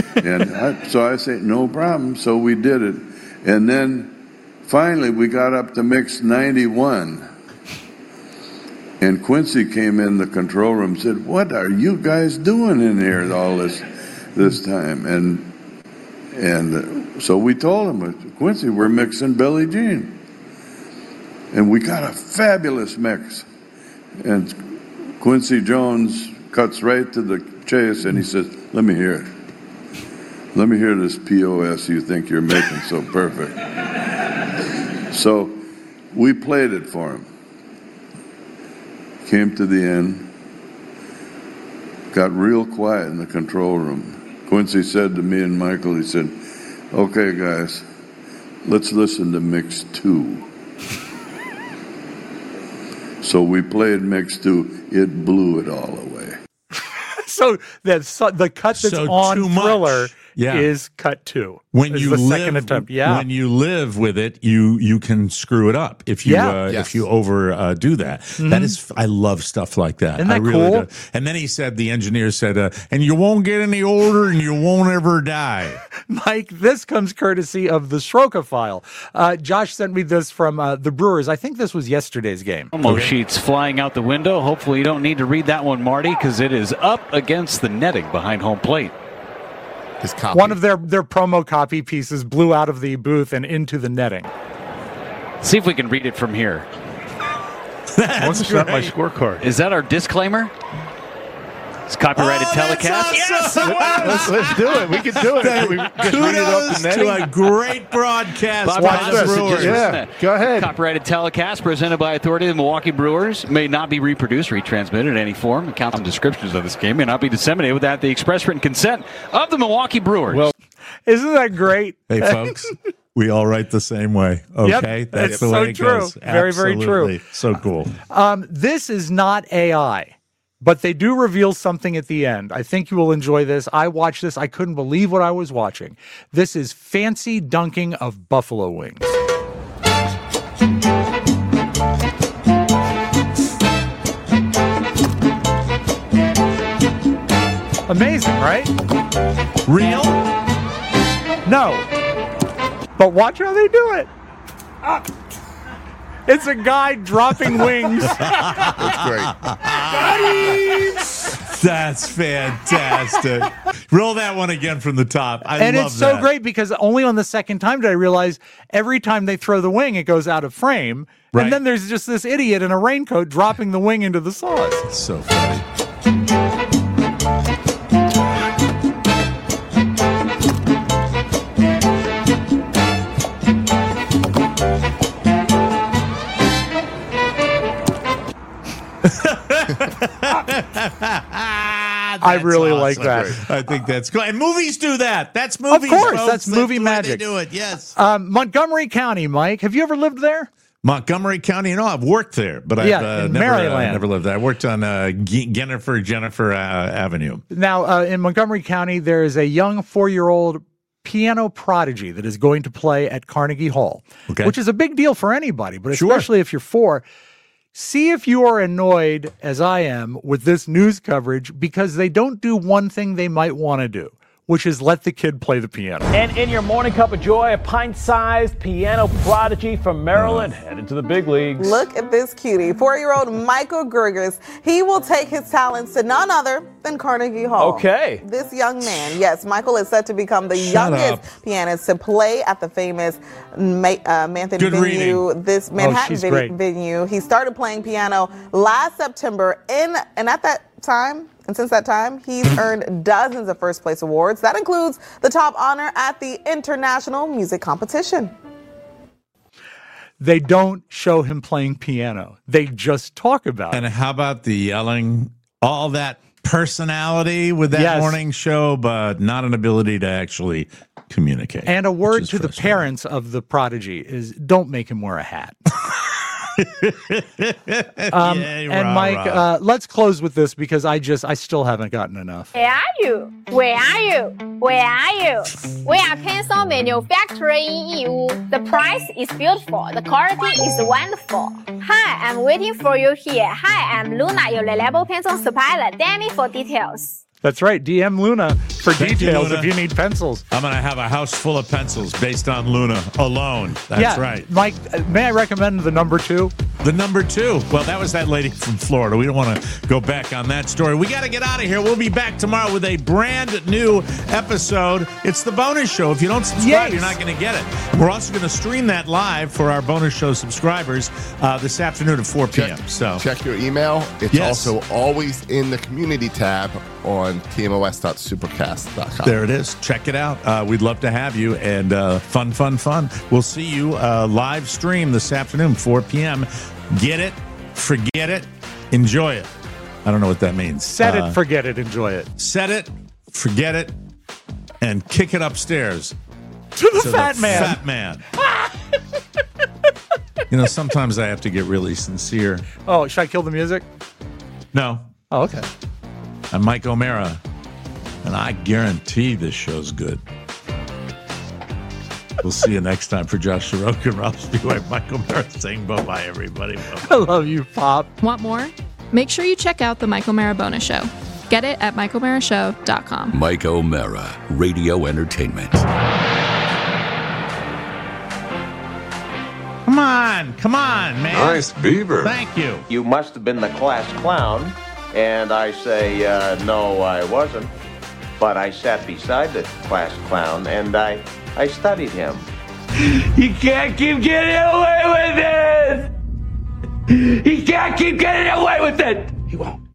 So I say, no problem. So we did it. And then finally we got up to mix 91. And Quincy came in the control room and said, what are you guys doing in here all this time? And so we told him, Quincy, we're mixing Billie Jean. And we got a fabulous mix. And Quincy Jones cuts right to the chase and he says, let me hear it. let me hear this POS you think you're making so perfect. So we played it for him. Came to the end. Got real quiet in the control room. Quincy said to me and Michael, he said, okay, guys, let's listen to mix 2. So we played mix 2. It blew it all away. So the cut that's on Thriller is cut 2. When is you the live, second attempt. Yeah. When you live with it, you can screw it up if you if you overdo that. That is, I love stuff like that. Isn't that I really cool? do. And then he said, the engineer said, and you won't get any older, and you won't ever die. Mike, this comes courtesy of the Sroka file. Josh sent me this from the Brewers. I think this was yesterday's game. Promo sheets flying out the window. Hopefully you don't need to read that one, Marty, because it is up against the netting behind home plate. One of their promo copy pieces blew out of the booth and into the netting. See if we can read it from here. What's not my scorecard? Is that our disclaimer? It's copyrighted telecast. Yes, let's do it. We can do it. We just read it off the netting. To a great broadcast by the Brewers. Yeah, go ahead. Copyrighted telecast presented by authority of the Milwaukee Brewers may not be reproduced, retransmitted in any form. Accounts and descriptions of this game may not be disseminated without the express written consent of the Milwaukee Brewers. Well, isn't that great? Hey, folks. We all write the same way. Okay, yep, that's the way it goes. Very, very true. So cool. This is not AI. But they do reveal something at the end. I think you will enjoy this. I watched this. I couldn't believe what I was watching. This is fancy dunking of buffalo wings. Amazing, right? Real? No. But watch how they do it. It's a guy dropping wings. That's great. That's fantastic. Roll that one again from the top. I love it's so that. great because only on the second time did I realize every time they throw the wing, it goes out of frame. Right. And then there's just this idiot in a raincoat dropping the wing into the sauce. It's so funny. I really like that. I think that's cool. And movies do that. That's movies. Of course, folks. that's movie the way magic. They do it. Yes. Montgomery County, Mike. Have you ever lived there? Montgomery County. I've worked there, but Yeah, I've in never Maryland. never lived there. I worked on Jennifer Avenue. Now, in Montgomery County, there is a young 4-year-old piano prodigy that is going to play at Carnegie Hall, which is a big deal for anybody, but especially if you're 4. See if you are annoyed, as I am, with this news coverage because they don't do one thing they might want to do, which is let the kid play the piano. And in your morning cup of joy, a pint-sized piano prodigy from Maryland headed to the big leagues. Look at this cutie, 4-year-old Michael Gerges. He will take his talents to none other than Carnegie Hall. Okay. This young man, yes, Michael is set to become the youngest pianist to play at the famous Manhattan venue. This Manhattan venue. He started playing piano last September, and at that time. And since that time, he's earned dozens of first-place awards. That includes the top honor at the International Music Competition. They don't show him playing piano. They just talk about it. And how about the yelling? All that personality with that morning show, but not an ability to actually communicate. And a word to the parents of the prodigy is don't make him wear a hat. And Mike, let's close with this because I still haven't gotten enough. Where are you? Where are you? Where are you? We are pencil manufacturer in EU. The price is beautiful. The quality is wonderful. Hi, I'm waiting for you here. Hi, I'm Luna, your reliable pencil supplier. DM me for details. That's right. DM Luna for details Luna. if you need pencils. I'm going to have a house full of pencils based on Luna alone. That's right. Mike, may I recommend the number 2? The number 2. Well, that was that lady from Florida. We don't want to go back on that story. We got to get out of here. We'll be back tomorrow with a brand new episode. It's the bonus show. If you don't subscribe, You're not going to get it. We're also going to stream that live for our bonus show subscribers this afternoon at 4 p.m. So check your email. It's also always in the community tab on tmos.supercast.com. There it is. Check it out. We'd love to have you. And fun. We'll see you live stream this afternoon, 4 p.m. Get it, forget it, enjoy it. I don't know what that means. Set it, forget it, enjoy it. Set it, forget it, and kick it upstairs. To the fat man. Fat man. Sometimes I have to get really sincere. Oh, should I kill the music? No. Oh, okay. I'm Mike O'Mara, and I guarantee this show's good. We'll see you next time. For Josh Soroka and Ralph Spiegel, Mike O'Mara saying bye-bye, everybody. Bye-bye. I love you, Pop. Want more? Make sure you check out the Mike O'Mara bonus show. Get it at MikeO'MaraShow.com. Mike O'Mara, Radio Entertainment. Come on, man. Nice beaver. Thank you. You must have been the class clown. And I say, no, I wasn't. But I sat beside the class clown, and I studied him. You can't keep getting away with it! He can't keep getting away with it! He won't.